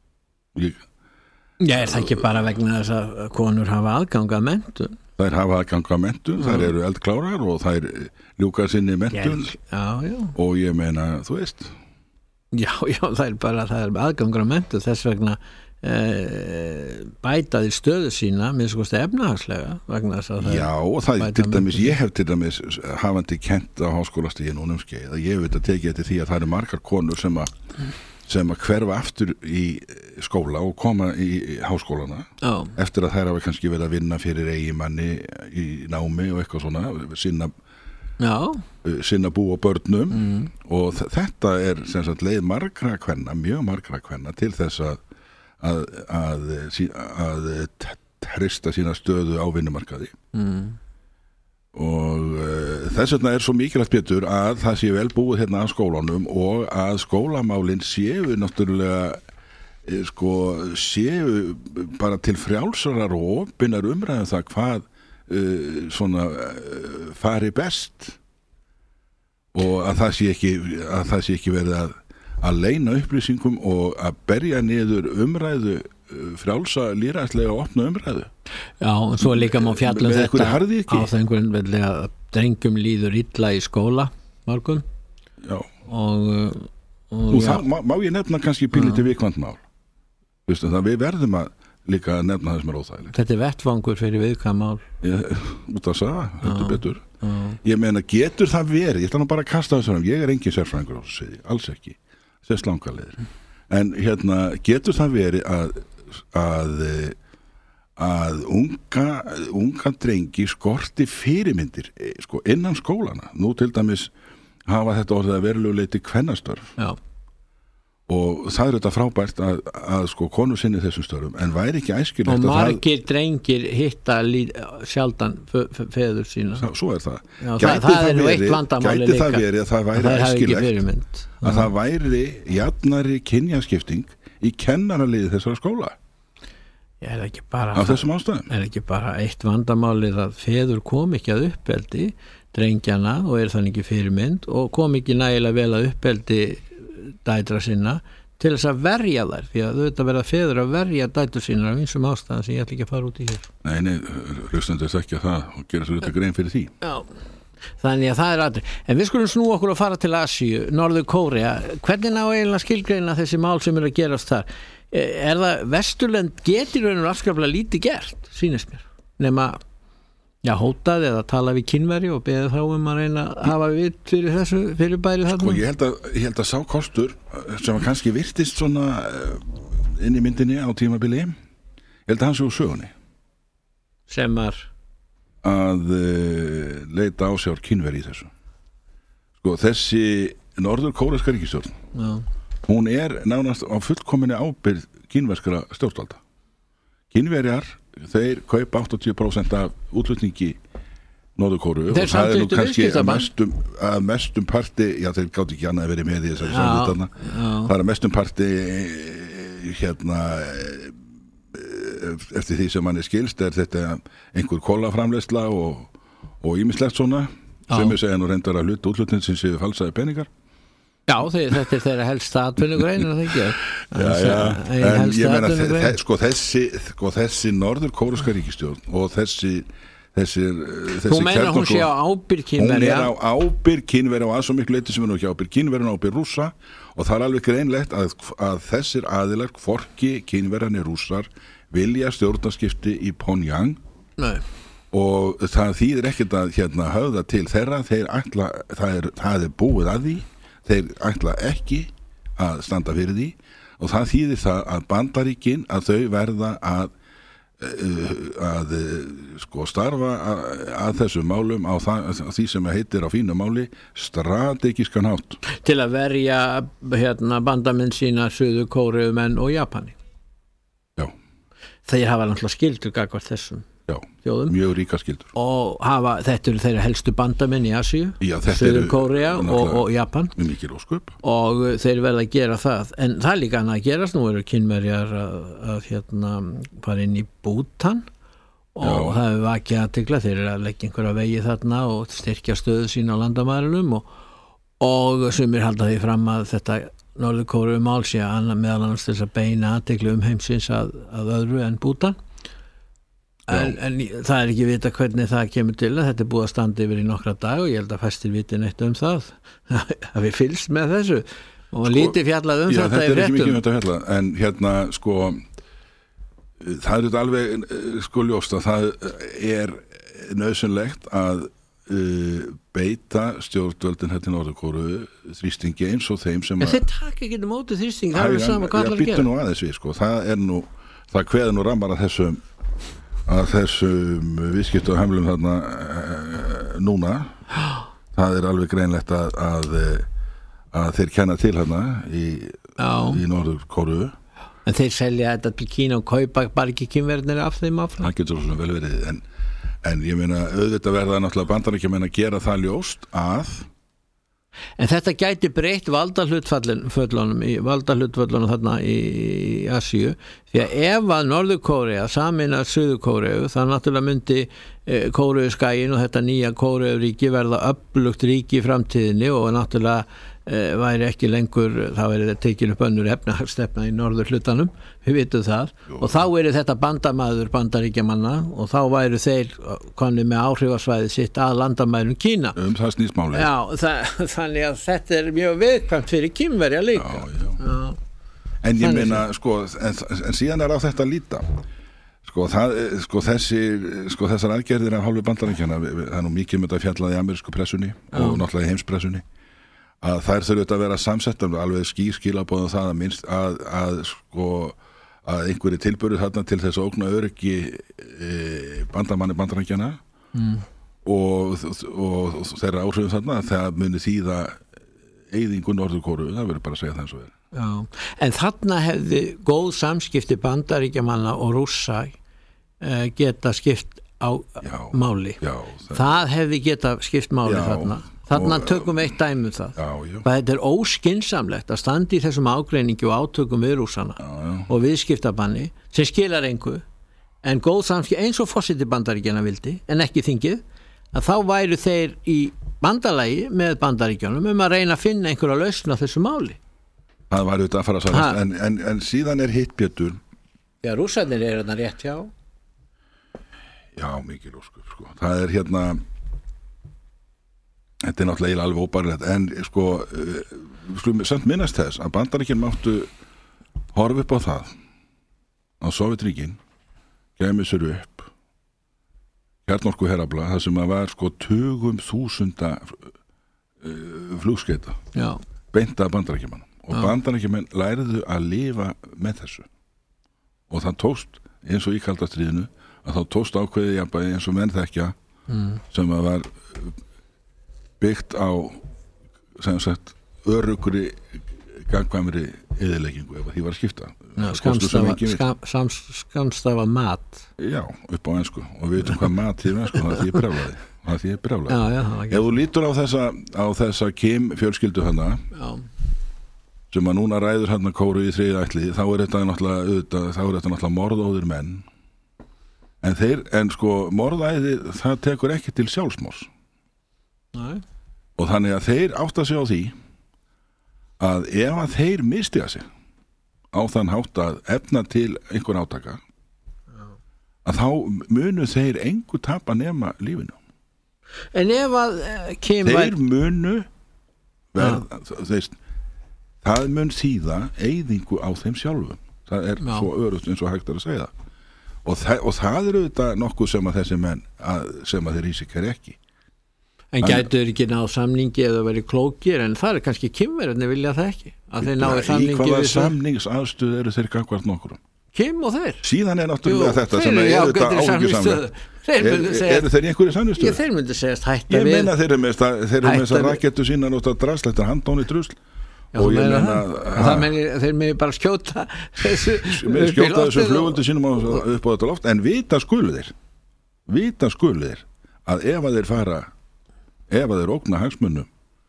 Já, er það ekki bara vegna þess að konur hafa aðgang að menntun? Þær hafa aðgang að menntun, þær eru eldklárar og þær ljúka sinni menntun. Já. Og ég meina, þú veist. Já, það er aðgangur að menntun, þess vegna bætaði stöðu sína með sko efnahagslega vegna þess að já, og það er til dæmis, ég hef til dæmis hafandi kennt á háskólastígi núna skeið að ég veit að tekið eftir því að það eru margar konur sem að hverfa aftur í skóla og koma í háskólana eftir að þær hafa kannski verið að vinna fyrir eiginmanni í námi og eitthvað svona sinna bú og börnum og þetta er sem sagt leið margra kvenna, mjög margra kvenna til þess að treysta sína stöðu á vinnumarkaði og þess vegna er svo mikilvægt, Pétur, að það sé vel búið hérna að skólanum og að skólamálin séu náttúrulega séu bara til frjálsarar og opinnar umræðum það hvað fari best og að það sé ekki verið að leyna upplýsingum og að berja niður umræðu frjálsa lýðræðislega og opna umræðu. Já, og svo líka má fjalla þetta á það einhvern veginn að drengum líður illa í skóla morgun. Já. Og það má ég nefna kannski pínlítið viðkvæmt mál. Vistu, það við verðum að líka nefna það sem er óþægilegt. Þetta er vettvangur fyrir viðkvæm mál. Út að sagða, heldur betur. Ég meina, getur það verið, ég ætla nú bara að kasta þessu fram, ég er engin sérfræðingur á þessu sviði, alls ekki. Þess langarleiðir. En getur það verið að að unga drengi skorti fyrirmyndir sko innan skólana. Nú til dæmis hafa þetta orðið að verulegu leyti kvennastörf. Já. Og það þetta frábært að sko konur sinni þessum störfum, en væri ekki æskilegt og margir drengir hitta sjaldan feður sína. Svo það. Já, það er nú eitt vandamáli líka. Gæti það verið að það væri æskilegt að það væri jafnari kynjaskipting í kennaraliði þessara skóla. Er ekki bara af þessum ástæðum? Er ekki bara eitt vandamálið að feður kom ekki að uppeldi drengjana og þannig ekki fyrirmynd og kom ekki nægilega vel að uppeldi dætra sinna til þess að verja þær, því að þetta verða feður að verja dætur sína af einsum ástæðan sem ég ætla ekki að fara út í hér. Nei, hlustendur þekkja það og gera svo þetta grein fyrir því. Já, þannig að það er aðri. En við skulum snúa okkur að fara til Asíu, Norður Kórea. Hvernig ná eiginlega skilgreina þessi mál sem að gerast þar? Er það Vesturlönd getur raunum afskaplega lítið gert, sýnist mér, nema hótaði eða tala við Kínverja og beðið þá að reyna að hafa vitt fyrir þessu fyrirbæri þarna? Sko, ég held að sá kostur sem að kannski virtist svona inn í myndinni á tímabili, ég held að hann sé úr sögunni. Sem var? Að leita á sér Kínverja í þessu. Sko, þessi norður kóreska ríkisstjórn, hún nánast á fullkominni ábyrgð kínverskra stjórnvalda. Kínverjar þeir kaupa 80% af útflutningi Norður Kóreu og það nú kannski að mestum parti, já þeir gátt ekki annað að vera með í þessari samvitana, það að mestum parti eftir því sem manni skilst þetta einhver kólaframleiðsla og ýmislegt svona sem ég segja nú reyndar að hluta útflutning sem séu falsaði peningar. Já, þetta er þeirra helsta atvinnugrein, er það ekki? En ég meina þessi norður kóreska ríkisstjórn og þessi þú meina hún sé á ábyrgð Kínverja? Hún á ábyrgð Kínverja og að svo miklu leyti sem hún ekki ábyrgð Kínverja og ábyrgð Rússa og það er alveg greinlegt að þessir aðilar hvorki Kínverjan er Rússar vilja stjórnarskipti í Pyongyang. Nei. Og það þýðir ekkert að höfða til þeirra, það er búið að því. Þeir ætla ekki að standa fyrir því og það þýðir það að Bandaríkin að þau verða að starfa að þessum málum á því sem heitir á fínu máli strategískan hátt. Til að verja bandamenn sína Suður Kóreumenn og Japani. Já. Þeir hafa náttúrulega skildur gagnvart þessum. Já, þjóðum. Mjög ríka skildur. Og þetta eru þeirra helstu bandamenn í Asíu, Suður Kórea og Japan. Mikil ósköp. Og þeir verða að gera það. En það er líka annað að gerast. Nú eru Kínverjar að fara inn í Bútan og það er vakið athygli. Þeir eru að leggja einhverja vegi þarna og styrkja stöðu sína á landamærunum og sumir halda því fram að þetta Norður Kóreu mál sé meðal annars til þess að beina athygli heimsins að öðru en Bútan. En það er ekki vita hvernig það kemur til að þetta er búið að standa yfir í nokkra dag og ég held að fæstir viti neitt það að við fylgst með þessu og lítið fjallað þetta í fréttum. Þetta er ekki mikið þetta fjallað en það er alveg ljóst að það er nauðsynlegt að beita stjórnvöldin í Norður Kóreu þrýstingi eins og þeim sem en þeir taka ekki móti þrýstingi, það er sama hvað allar gera. Býttu nú aðeins við, það kveður nú rammar að þessum viðskiptahömlum þarna núna það er alveg greinlegt að þeir kenna til þarna í Norður Kóreu. En þeir selja þetta til Kína og kaupa bara ekki kínverðnir af þeim áfram? Það getur svona vel verið en ég meina auðvitað verða náttúrulega Bandaríkjamenn að gera það ljóst að En þetta gæti breytt valdahlutföllunum þarna í Asíu því að ef að Norður Kórea sameinar Suður Kóreu þá náttúrulega myndi Kóreuskaginn og þetta nýja Kóreuríki verða öflugt ríki í framtíðinni og náttúrulega væri ekki lengur, það væri tekin upp önnur efnahagsstefna í norður hlutanum, við vitum það. Jú. Og þá væri þetta bandamaður Bandaríkjamanna og þá væri þeir konið með áhrifasvæði sitt að landamærum Kína. Það snýst máli. Já, þannig að þetta er mjög viðkvæmt fyrir Kínverja líka. Já. En ég meina, en síðan er á þetta að líta. Þessar aðgerðir af hálfu Bandaríkjanna, það er nú mikið með þetta fjallað í amerísku pressunni og náttúrulega í heimspressunni, að þær þurfa að vera samsettar alveg skilaboðum það að minnst að að einhverju tilburður þarna til þess að ógna öryggi bandamanni bandarækjana og þeirra áhrifum þarna, það muni þýða eyðingu Norður-Kóru, það verður bara að segja það eins og Já, en þarna hefði góð samskipti Bandaríkjamanna og Rússa geta skipt á máli. Það hefði geta skipt máli þarna tökum eitt dæmi það. Þetta er óskynsamlegt að standa í þessum ágreiningi og átökum við Rússana og viðskiptabanni sem skilar engu, en góð samskipti eins og forseti Bandaríkjana vildi, en ekki þingið, að þá væru þeir í bandalagi með Bandaríkjunum að reyna að finna einhverja lausn á þessu máli. Það var auðvitað að fara að sagast, en síðan er hitt betur. Já, Rússarnir eru þarna rétt hjá. Já, mikil ósköp, sko. Það er þetta er náttúrulega alveg óbærilegt, en sko, skulum samt minnast þess að Bandaríkjun máttu horfa upp á það að Sovétríkin kæmi sér upp kjarnorku herafla, það sem að var sko tugum þúsunda flugskeita beint að Bandaríkjamannum og Bandaríkjamenn læriðu að lifa með þessu og það tókst eins og í kalda stríðinu að þá tókst ákveðið jafnvægi eins og menn þekkja sem að var byggt á sem sagt örugri gagnkvæmri eyðileggingu ef því var að skipta skamstafa mat upp á ensku og við veitum hvað mat því ensku það því brjálaði ef þú lítur á þessa Kim fjölskyldu hana sem að núna ræður hana Kóru í þriðja ætli þá er þetta náttúrulega morðóðir menn en sko morðæði það tekur ekki til sjálfsmorðs og þannig að þeir átta sig á því að ef að þeir mistiga sig á þann hátt að efna til einhver átaka að þá munu þeir engu tapa nema lífinu en ef að þeir munu það mun þýða eyðingu á þeim sjálfum það er svo örugt eins og hægt að segja og það eru þetta nokkuð sem að þessi menn sem að þeir rísikar ekki En gætur ekki náð samningi eða verið klókir en það er kannski Kimverðinni vilja það ekki að þeir náðu samningi í hvaða samningsaðstöð eru þeir gangvart nokkurum Kim og þeir síðan er náttúrulega þetta sem er þetta áhyggjusamlegt eru þeir í einhverju samningsstöðu? Þeir myndi segast hætta við ég meina þeir eru með þess að rakettu sína og draslættar handóni drusl og ég meina þeir með bara skjóta þessum flugvöldu sínum upp á þetta loft en vita skulu þeir að ef að þeir fara ef að þeir ógna hagsmunum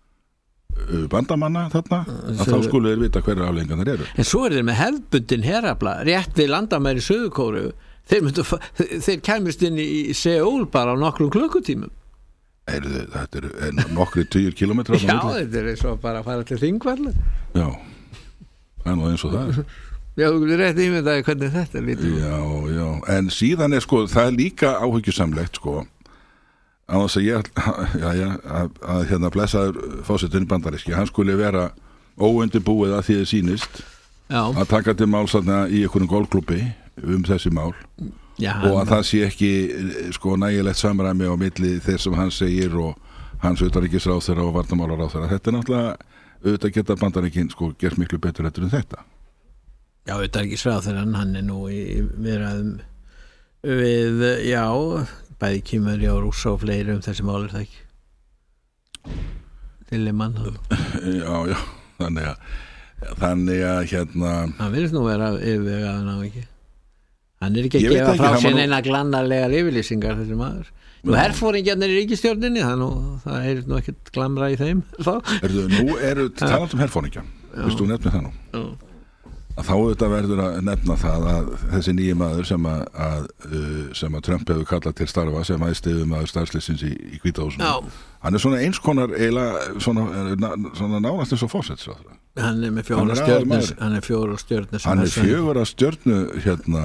bandamanna þarna að þá skulu þeir vita hverja afleiðingarnar eru en svo er þeir með hefðbundin herafla rétt við landamæri Suður-Kóru þeir kæmust inn í Seúl bara á nokkrum klukkutímum þetta er nokkri 10 kilometrar já þetta er svo bara að fara til Þingvelli já, það er nú eins og það já, þú getur rétt ímyndaði hvernig þetta er lítið já, en síðan er sko það er líka áhyggjusamlegt sko á þess að hérna blessaður fósetinn bandaríski, hann skuli vera óundirbúið að því þið sýnist að taka til máls í einhverjum golfklúbbi þessi mál og að það sé ekki sko nægilegt samræmi á milli þeir sem hann segir og hans utanríkisráðherra og varnarmálaráðherra þetta er náttúrulega auðvitað geta bandaríkin sko gert miklu betur en þetta Já, utanríkisráðherra hann er nú í viðræðum við, bæði Kimverði og Rússa og fleiri þessi mál er það ekki Dillemann Já, þannig að hérna hann vilist nú vera yfirvegaðan á ekki hann er ekki að gefa frá sér neina glannarlegar yfirlýsingar þessi maður nú herfóringjarnir í ríkisstjórninni það er nú ekkert glamra í þeim Nú eru talað herfóringjar vistu þú nefnir það nú að þá auðvitað verður að nefna það að þessi nýji maður sem að Trump hefur kallað til starfa sem aðstiðu maður starfsliðsins í Hvíta húsinu hann er svona eins konar eiginlega svona nánast eins og forsætisráðherra hann er með 4 stjörnur hann er 4 stjörnu hérna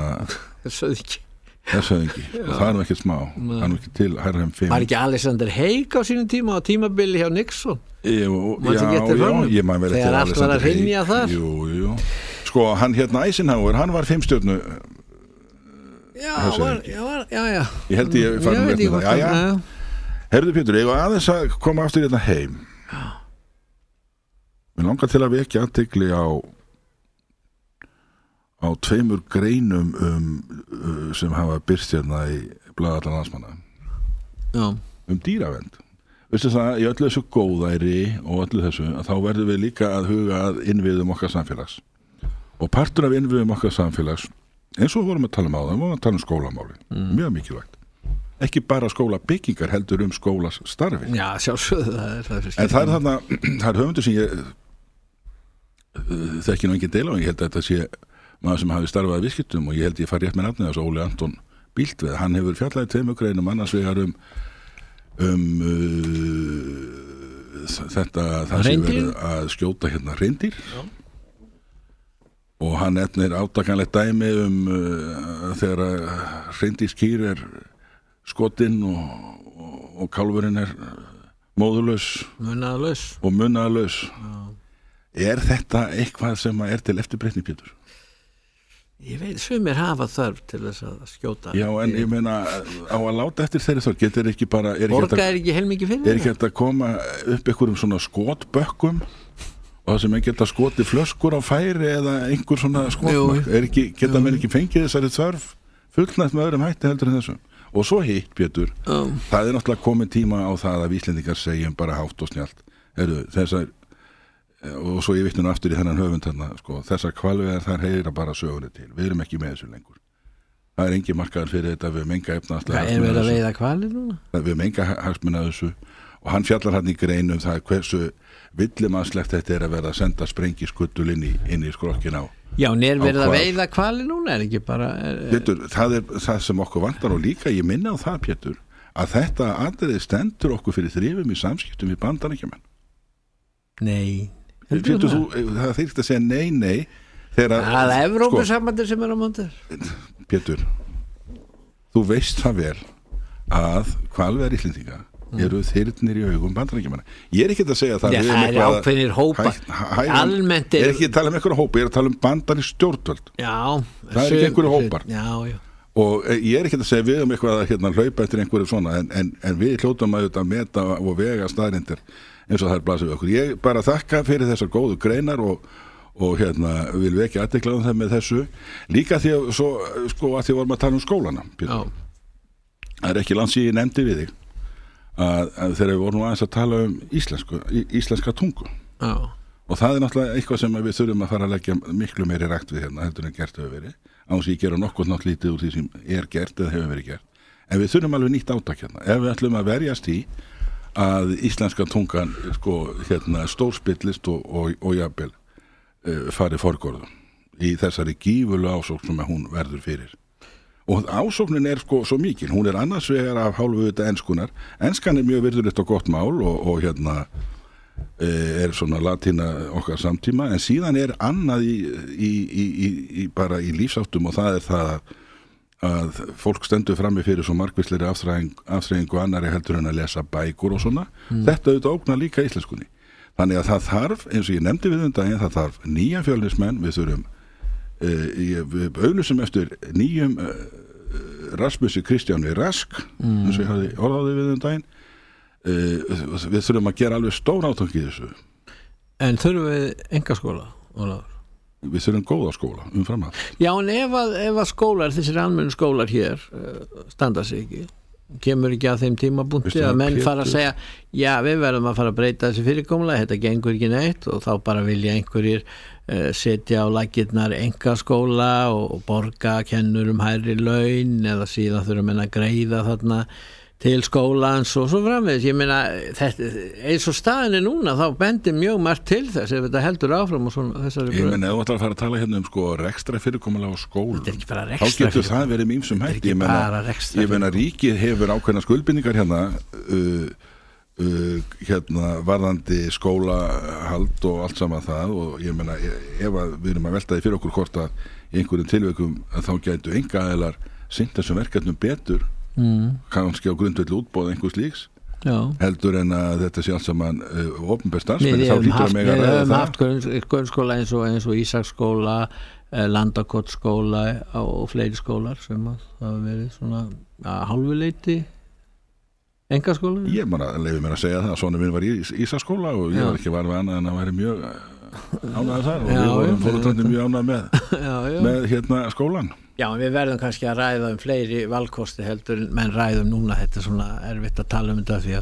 Þessauðingi og það er nú ekkert smá það er nú ekki til hærra en 5 Var ekki Alexander Haig á sínum tíma á tímabili hjá Nixon? Ég man vel eftir þegar allt var að hrynja þar Jú Sko hann hérna Eisenhower hann var 5 stjörnu Já Ég held ég farin með það Herðu Pétur, ég var aðeins að koma aftur hérna heim Mér langar til að vekja athygli á á 2 greinum sem hafa birst hérna í blaðallan landsmanna Já. Dýravernd. Veistu það, í öllu þessu góðæri og öllu þessu, að þá verðum við líka að huga að innviðum okkar samfélags. Og partur af innviðum okkar samfélags, eins og vorum að tala um á það, vorum að tala um skólamálin. Mjög mikilvægt. Ekki bara skólabyggingar, heldur skólastarfi. Já, sjálfsögðu, það En það þarna, það höfundur sem ég þekki nú engin deila og ég held að þetta sé maður sem hafi starfað viðskiptum og ég held ég fari rétt með nafnið þess Óli Anton Bíldveð. Hann hefur fjallað í 2 greinum annars vegar þetta það sem verður að skjóta hérna reyndýr og hann nefnir átakanlegt dæmi þegar reyndýrskýr skotinn og kálfurinn móðurlaus og munaðlaus. Þetta eitthvað sem er til eftirbreytni, Pétur? Ég veit, sumir hafa þörf til þess að skjóta. Já, en ég meina á að láta eftir þeirri þörf, getur ekki bara Borga ekki heilmikið fyrir það? Ekki hægt að koma upp einhverjum svona skotbökkum og það sem geta skotið flöskur á færi eða einhver svona skotmark? Geta menn ekki fengið þessari þörf fullnægt með öðrum hætti heldur en þessum? Og svo hitt, Pétur, það náttúrulega komið tíma á það að Íslendingar segjum bara hátt og snjallt. Þessar og svo ég vittu nú aftur í þennan höfund þarna, þessar hvalveiðar þar heyra bara sögunni til, við erum ekki með þessu lengur það er engin markaður fyrir þetta, við erum enga efnahagslega hagsmuna þessu. Að veiða hvali núna? Við erum enga hagsmuna þessu og hann fjallar hann í greinum það hversu villimannslegt þetta að vera að senda sprengiskuddul inn í skrokkin á. Já, verið að veiða hvali núna er ekki bara Pétur, það er það sem okkur vantar og líka ég minna á það, Pétur, að þetta atriði stendur okkur fyrir þrifum í samskiptum við Bandaríkjamenn. Nei Pétur, það þyrfti að segja nei það er Evrópusambandir sem er á móti. Pétur, þú veist það vel að hvalveiðar Íslendinga eru þyrnir í augum Bandaríkjamanna. Ég er ekki að segja það það er ákveðnir hópar almennt er ekki að tala um einhverja hópa, ég er að tala um bandarísk stjórnvöld. Já, það er ekki einhverju hópar. Já. Og ég er ekki að segja við eitthvað að hlaupa eftir einhverju svona en við hljótum að meta og vega staðreyndir eins og það blasir við okkur. Ég bara þakka fyrir þessar góðu greinar og vil vekja athygli á það með þessu líka því að að því vorum að tala um skólana, Pétur. Það er ekki langt síðan ég nefndi við þig að þegar við vorum aðeins að tala um íslenska tungu. Já. Og það er náttúrulega eitthvað sem við þurfum að fara að leggja miklu meiri rækt við hérna heldur en gert hefur verið, án sem ég gera nokkuð lítið úr því sem er gert eða hefur verið gert. En við þurfum alveg nýtt átak hérna. Ef við ætlum að verjast í að íslenska tungan stórspillist og jafnvel fari forgörðum í þessari gífurlegu ásókn sem hún verður fyrir. Og ásóknin er svo mikil, hún er annars vegar af hálfu þetta enskunar. Enskan er mjög virðulegt og gott mál og er svona latína okkar samtíma, en síðan er annað bara í lífsáttum og það er það að fólk stendur frammi fyrir svo margvíslegri afþreyingu annari heldur en að lesa bækur og svona. Þetta auðvitað ógnar líka íslenskunni. Þannig að það þarf, eins og ég nefndi við daginn, það þarf nýja fjölnismenn, við þurfum við auðlusum eftir nýjum Rasmusi Kristjáni Rask, eins og ég hafði orðaði við daginn. Við þurfum að gera alveg stór átök í þessu. En þurfum við engaskóla, Ólafur? Við þurfum góða skóla umfram að. Já, en ef að skólar, þessir almennu skólar hér standa sig ekki, kemur ekki að þeim tímabúnti að menn fara að segja, já, við verðum að fara að breyta þessi fyrirkomlega, þetta gengur ekki neitt og þá bara vilja einhverjir setja á lakirnar engaskóla og borga kennurum hærri laun eða síðan þurfum menn að greiða þarna til skólans og svo framvegis. Ég meina, eins og staðin er núna þá bendir mjög margt til þess ef þetta heldur áfram og svona þessari Ég meina, ef þú ætlar að fara að tala hérna rekstra fyrirkomulega á skólum, þetta er ekki bara rekstra, þá getur það verið mýmsum hætti. Ég meina, ríkið hefur ákveðna skuldbindingar varðandi skólahald og allt saman það og ég meina, ef við erum að velta því fyrir okkur hvort að í einhverjum tilveikum að þá gætu einkaaðilar sinnt þessum verkefnum betur kannski á grundvelli útboð einhvers líks heldur en að þetta sé allt saman opinber starfsmenn, þá hlýtur að mega ræða það. Við höfum haft grunnskóla eins og Ísaksskóla, Landakotsskóla og fleiri skólar sem að það hafa verið svona að hálfuleyti engaskóla. Ég leyfi mér að segja það að sonur minn var í Ísaksskóla og ég var ekki varfið annað en að væri mjög ánægðar þar og Já, við vorum já. fóreldrarnir mjög ánægð Já, já. með hérna skólan. Já, við verðum kannski að ræða fleiri valkosti heldur menn ræðum núna, þetta er svona erfitt að tala þetta því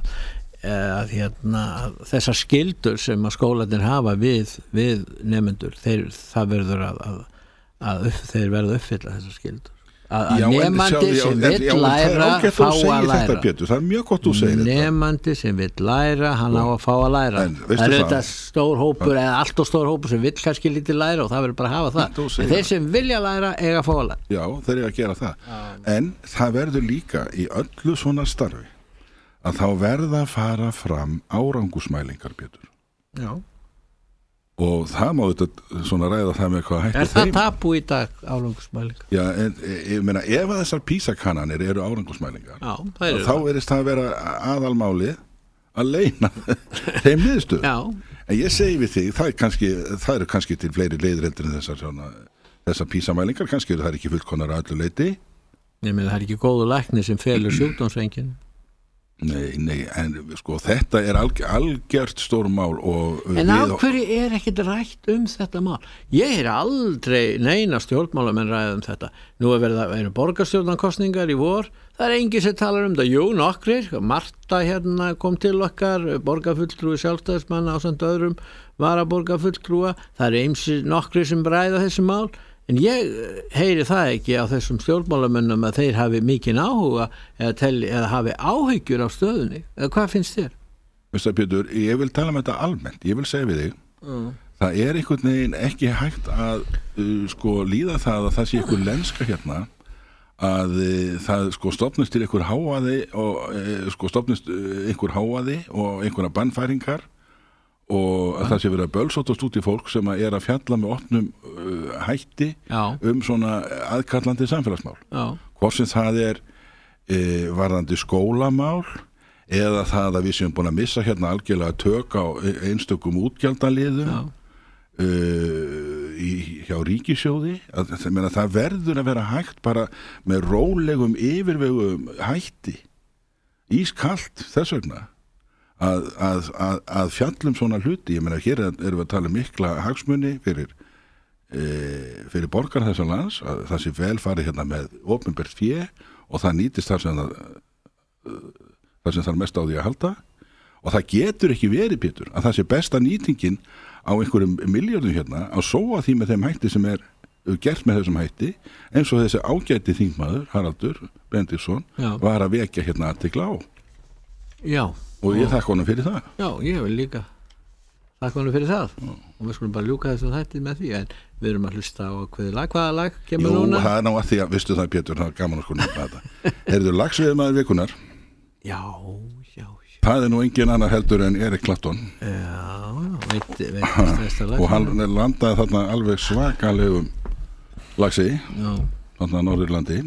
að þessar skyldur sem að skólarnir hafa við nemendur, það verður að þeir verða uppfylla þessar skyldur. Að nemandi sem vill læra fá að læra. Það er mjög gott þú segir þetta. Nemandi sem vill læra, hann á að fá að læra. Það er þetta stór hópur eða allt og stór hópur sem vill kannski lítið læra og það verður bara að hafa það. En þeir sem vilja læra eiga að fá að læra. Já, þeir eiga að gera það. En það verður líka í öllu svona starfi að þá verða að fara fram árangusmælingar, Pétur. Já. Og það má þetta svona ræða það með hvað hættu þeim. Er það tabu í dag, árangusmælingar? Já, en ég meina, ef að þessar PISA-kannanir eru árangusmælingar, þá verðist það vera aðalmálið að leyna þeim niðurstöðum. Já. En ég segi við þig, það eru kannski til fleiri leiðir heldur en þessar PISA-mælingar, kannski eru það ekki fullkonar að öllu leyti. Ég meina, það er ekki góðu læknir sem felur sjúkdómsengin. Nei, en sko þetta er algjört stórmál en á hverju er ekkert rætt þetta mál? Ég er aldrei neina stjórnmálamenn ræða þetta. Nú eru borgarstjórnarkosningar í vor, það er enginn sem talar það. Jú, nokkrir, Marta hérna kom til okkar, borgarfulltrúi sjálfstæðismanna ásamt öðrum varaborgarfulltrúa, það eru nokkrir sem ræða þessi mál. En ég heyri það ekki á þessum stjórnmálamönnum að þeir hafi mikinn áhuga eða hafi áhyggjur á stöðunni. Eða hvað finnst þér? Mr. Pétur, ég vil tala þetta almennt. Ég vil segja við þig, það er einhvern veginn ekki hægt að líða það að það sé einhver lenska hérna að það stofnist til einhver hávaði og einhverja bannfæringar og að það sé verið að bölsótast út í fólk sem er að fjalla með opnum hætti svona aðkallandi samfélagsmál. Hvort sem það er varðandi skólamál eða það að við séum búin að missa hérna algjörlega tök á einstökum útgjaldaliðum hjá ríkissjóði. Það verður að vera hægt bara með rólegum yfirvegum hætti, ískalt þess vegna að fjallum svona hluti. Ég meina, hér erum við að tala mikla hagsmuni fyrir borgar þessa lands, að það sé vel farið hérna með opinbert fé og það nýtist þar sem það er mest á því að halda, og það getur ekki verið, Pétur, að það sé besta nýtingin á einhverjum miljardum hérna að sóa því með þeim hætti sem er gert með þessum hætti, eins og þessi ágæti þingmaður, Haraldur Benediktsson, var að vekja hérna athygli á. Já. Og ég þakka honum fyrir það. Já, ég vil líka þakka honum fyrir það. Og við skulum bara ljúka þessum hætti með því, en við erum að hlusta á hvaða lag kemur núna? Jú, það er ná að því að, veistu það, Pétur, það er gaman að sko nefna þetta. Heyrðu, lagsveiðmaður vikunar? Já. Það er nú engin annar heldur en Erik Clapton. Veit næsta lag. Og hann landaði þarna alveg svakalegum lagsi, þarna á Norðurlandi.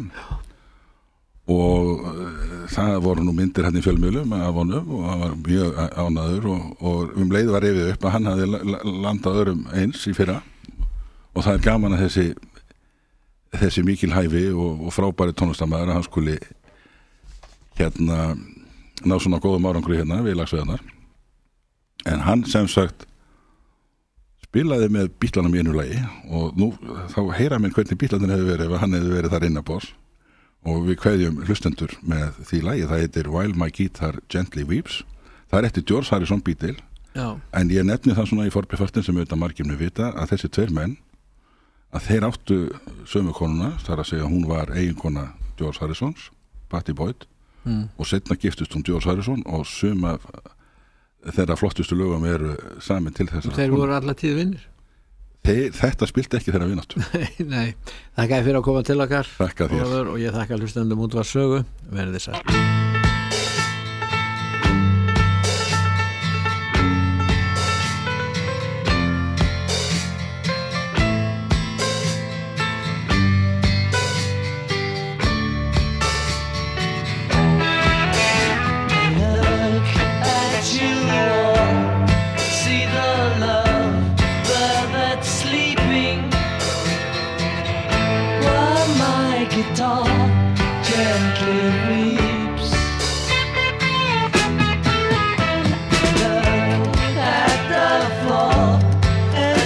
Og það voru nú myndir hérna í fjölmiðlum af honum og hann var mjög ánægður og leið var rifið upp að hann hafði landað öðrum eins í fyrra, og það er gaman að þessi mikilhæfi og frábæri tónlistarmaður að hann skuli hérna ná svona góðum árangri hérna við lagsveiðarnar. En hann sem sagt spilaði með Bítlanum í einu lagi, og nú þá heyra minn hvernig Bítlanum hefur verið ef hann hefur verið þar inn að boss. Og við kveðjum hlustendur með því lagi. Það heitir While My Guitar Gently Weeps. Það er eftir George Harrison Beatle. En ég nefni það svona í forbifartin sem auðvitað margir með vita, að þessi tveir menn, að þeir áttu sömu konuna, það er að segja hún var eiginkona George Harrisons, Patti Boyd, og setna giftust hún George Harrison, og suma þeirra flottustu lögum eru saman til þess að þeir voru alla tíð vinnir. Þetta spilt ekki þeirra vináttu. Nei, þakka fyrir að koma til okkar. Þakka þér. Og ég þakka hlustendum Útvarpssögu. Verið þið sæl. And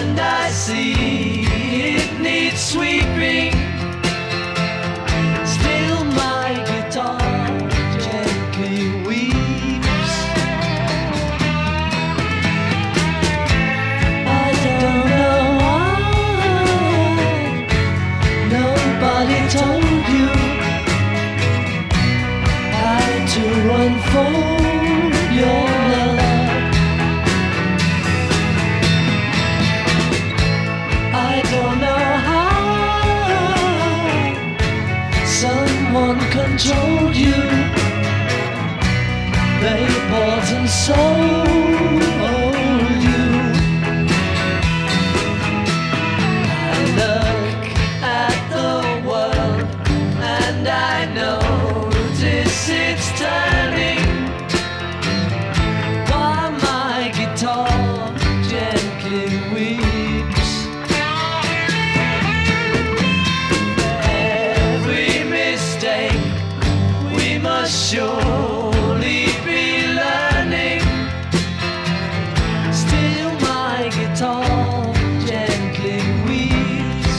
told you how to unfold your love. I don't know how someone controlled you. They bought and sold you. I look at the world and I notice it's turning, while my guitar gently weeps. Every mistake we must surely be learning. Still my guitar gently weeps.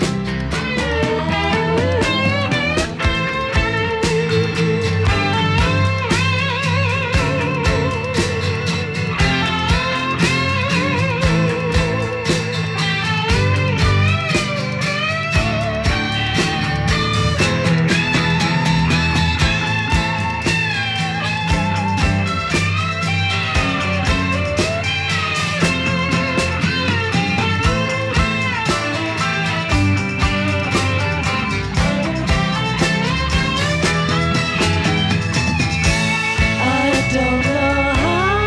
I don't know how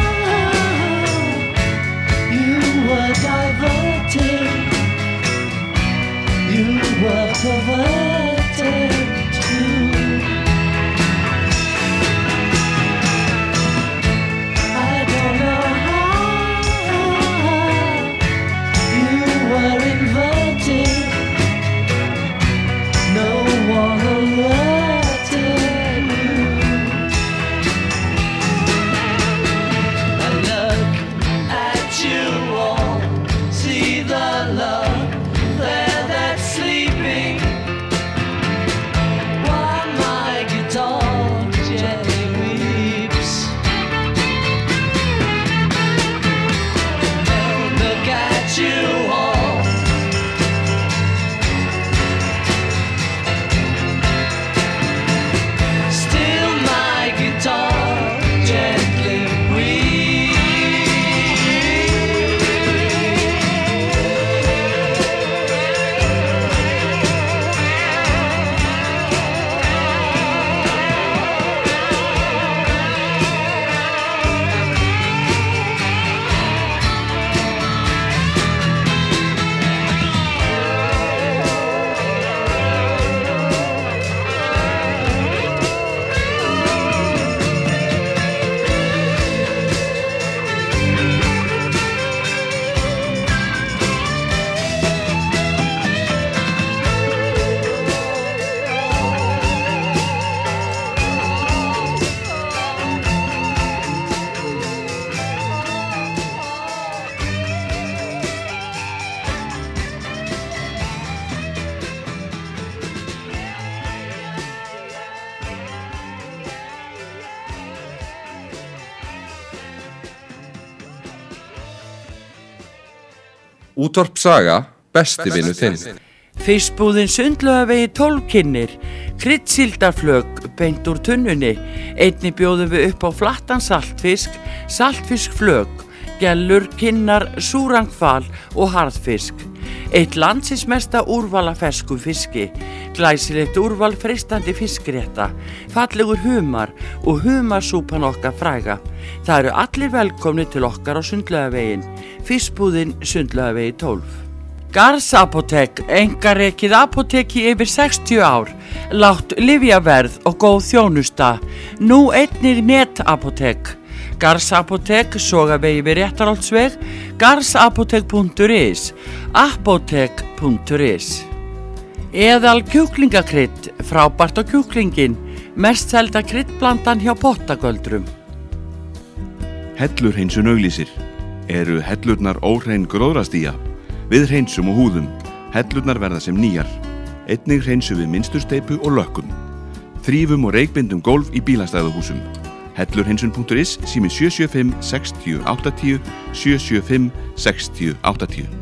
you were diverted, you were perverted too. I don't know how you were inverted, no one alerted you. I look at you all, see the love there that's sleeping, while my guitar gently weeps. Look at you all, still my guitar gently Útvarp Saga, besti vinur þinn. Fiskbúðin Sundlaugavegi 12 kynnir, kryddsíldarflök beint úr tunnunni. Einnig bjóðum við upp á flattan saltfisk, saltfiskflök, gellur, kinnar, súrangfal og harðfisk. Eitt landsins mesta úrval af ferskum fiski, glæsilegt úrval freistandi fiskrétta, fallegur humar og humarsúpan okkar fræga. Það eru allir velkomni til okkar á Sundlaugavegin, Fiskbúðin Sundlaugavegi 12. Garðs apótek, einkarekið apóteki yfir 60 ár, lágt lyfjaverð og góð þjónusta. Nú einnig netapótek. Garðs apótek, Sogavegi við Réttarholtsveg, garðsapótek.is, apótek.is. Eðal kjúklingakrydd, frábært á kjúklingin, mest selda kryddblandan hjá Pottagöldrum. Hellur hreinsun auglýsir. Eru hellurnar óhrein gróðrastía? Við hreinsum og húðum. Hellurnar verða sem nýjar. Einnig hreinsum við minnstursteypu og lökkun. Þrífum og reykbindum gólf í bílastæðuhúsum. Hellurhreinsun.is, sími 775 60 80 775 60 80.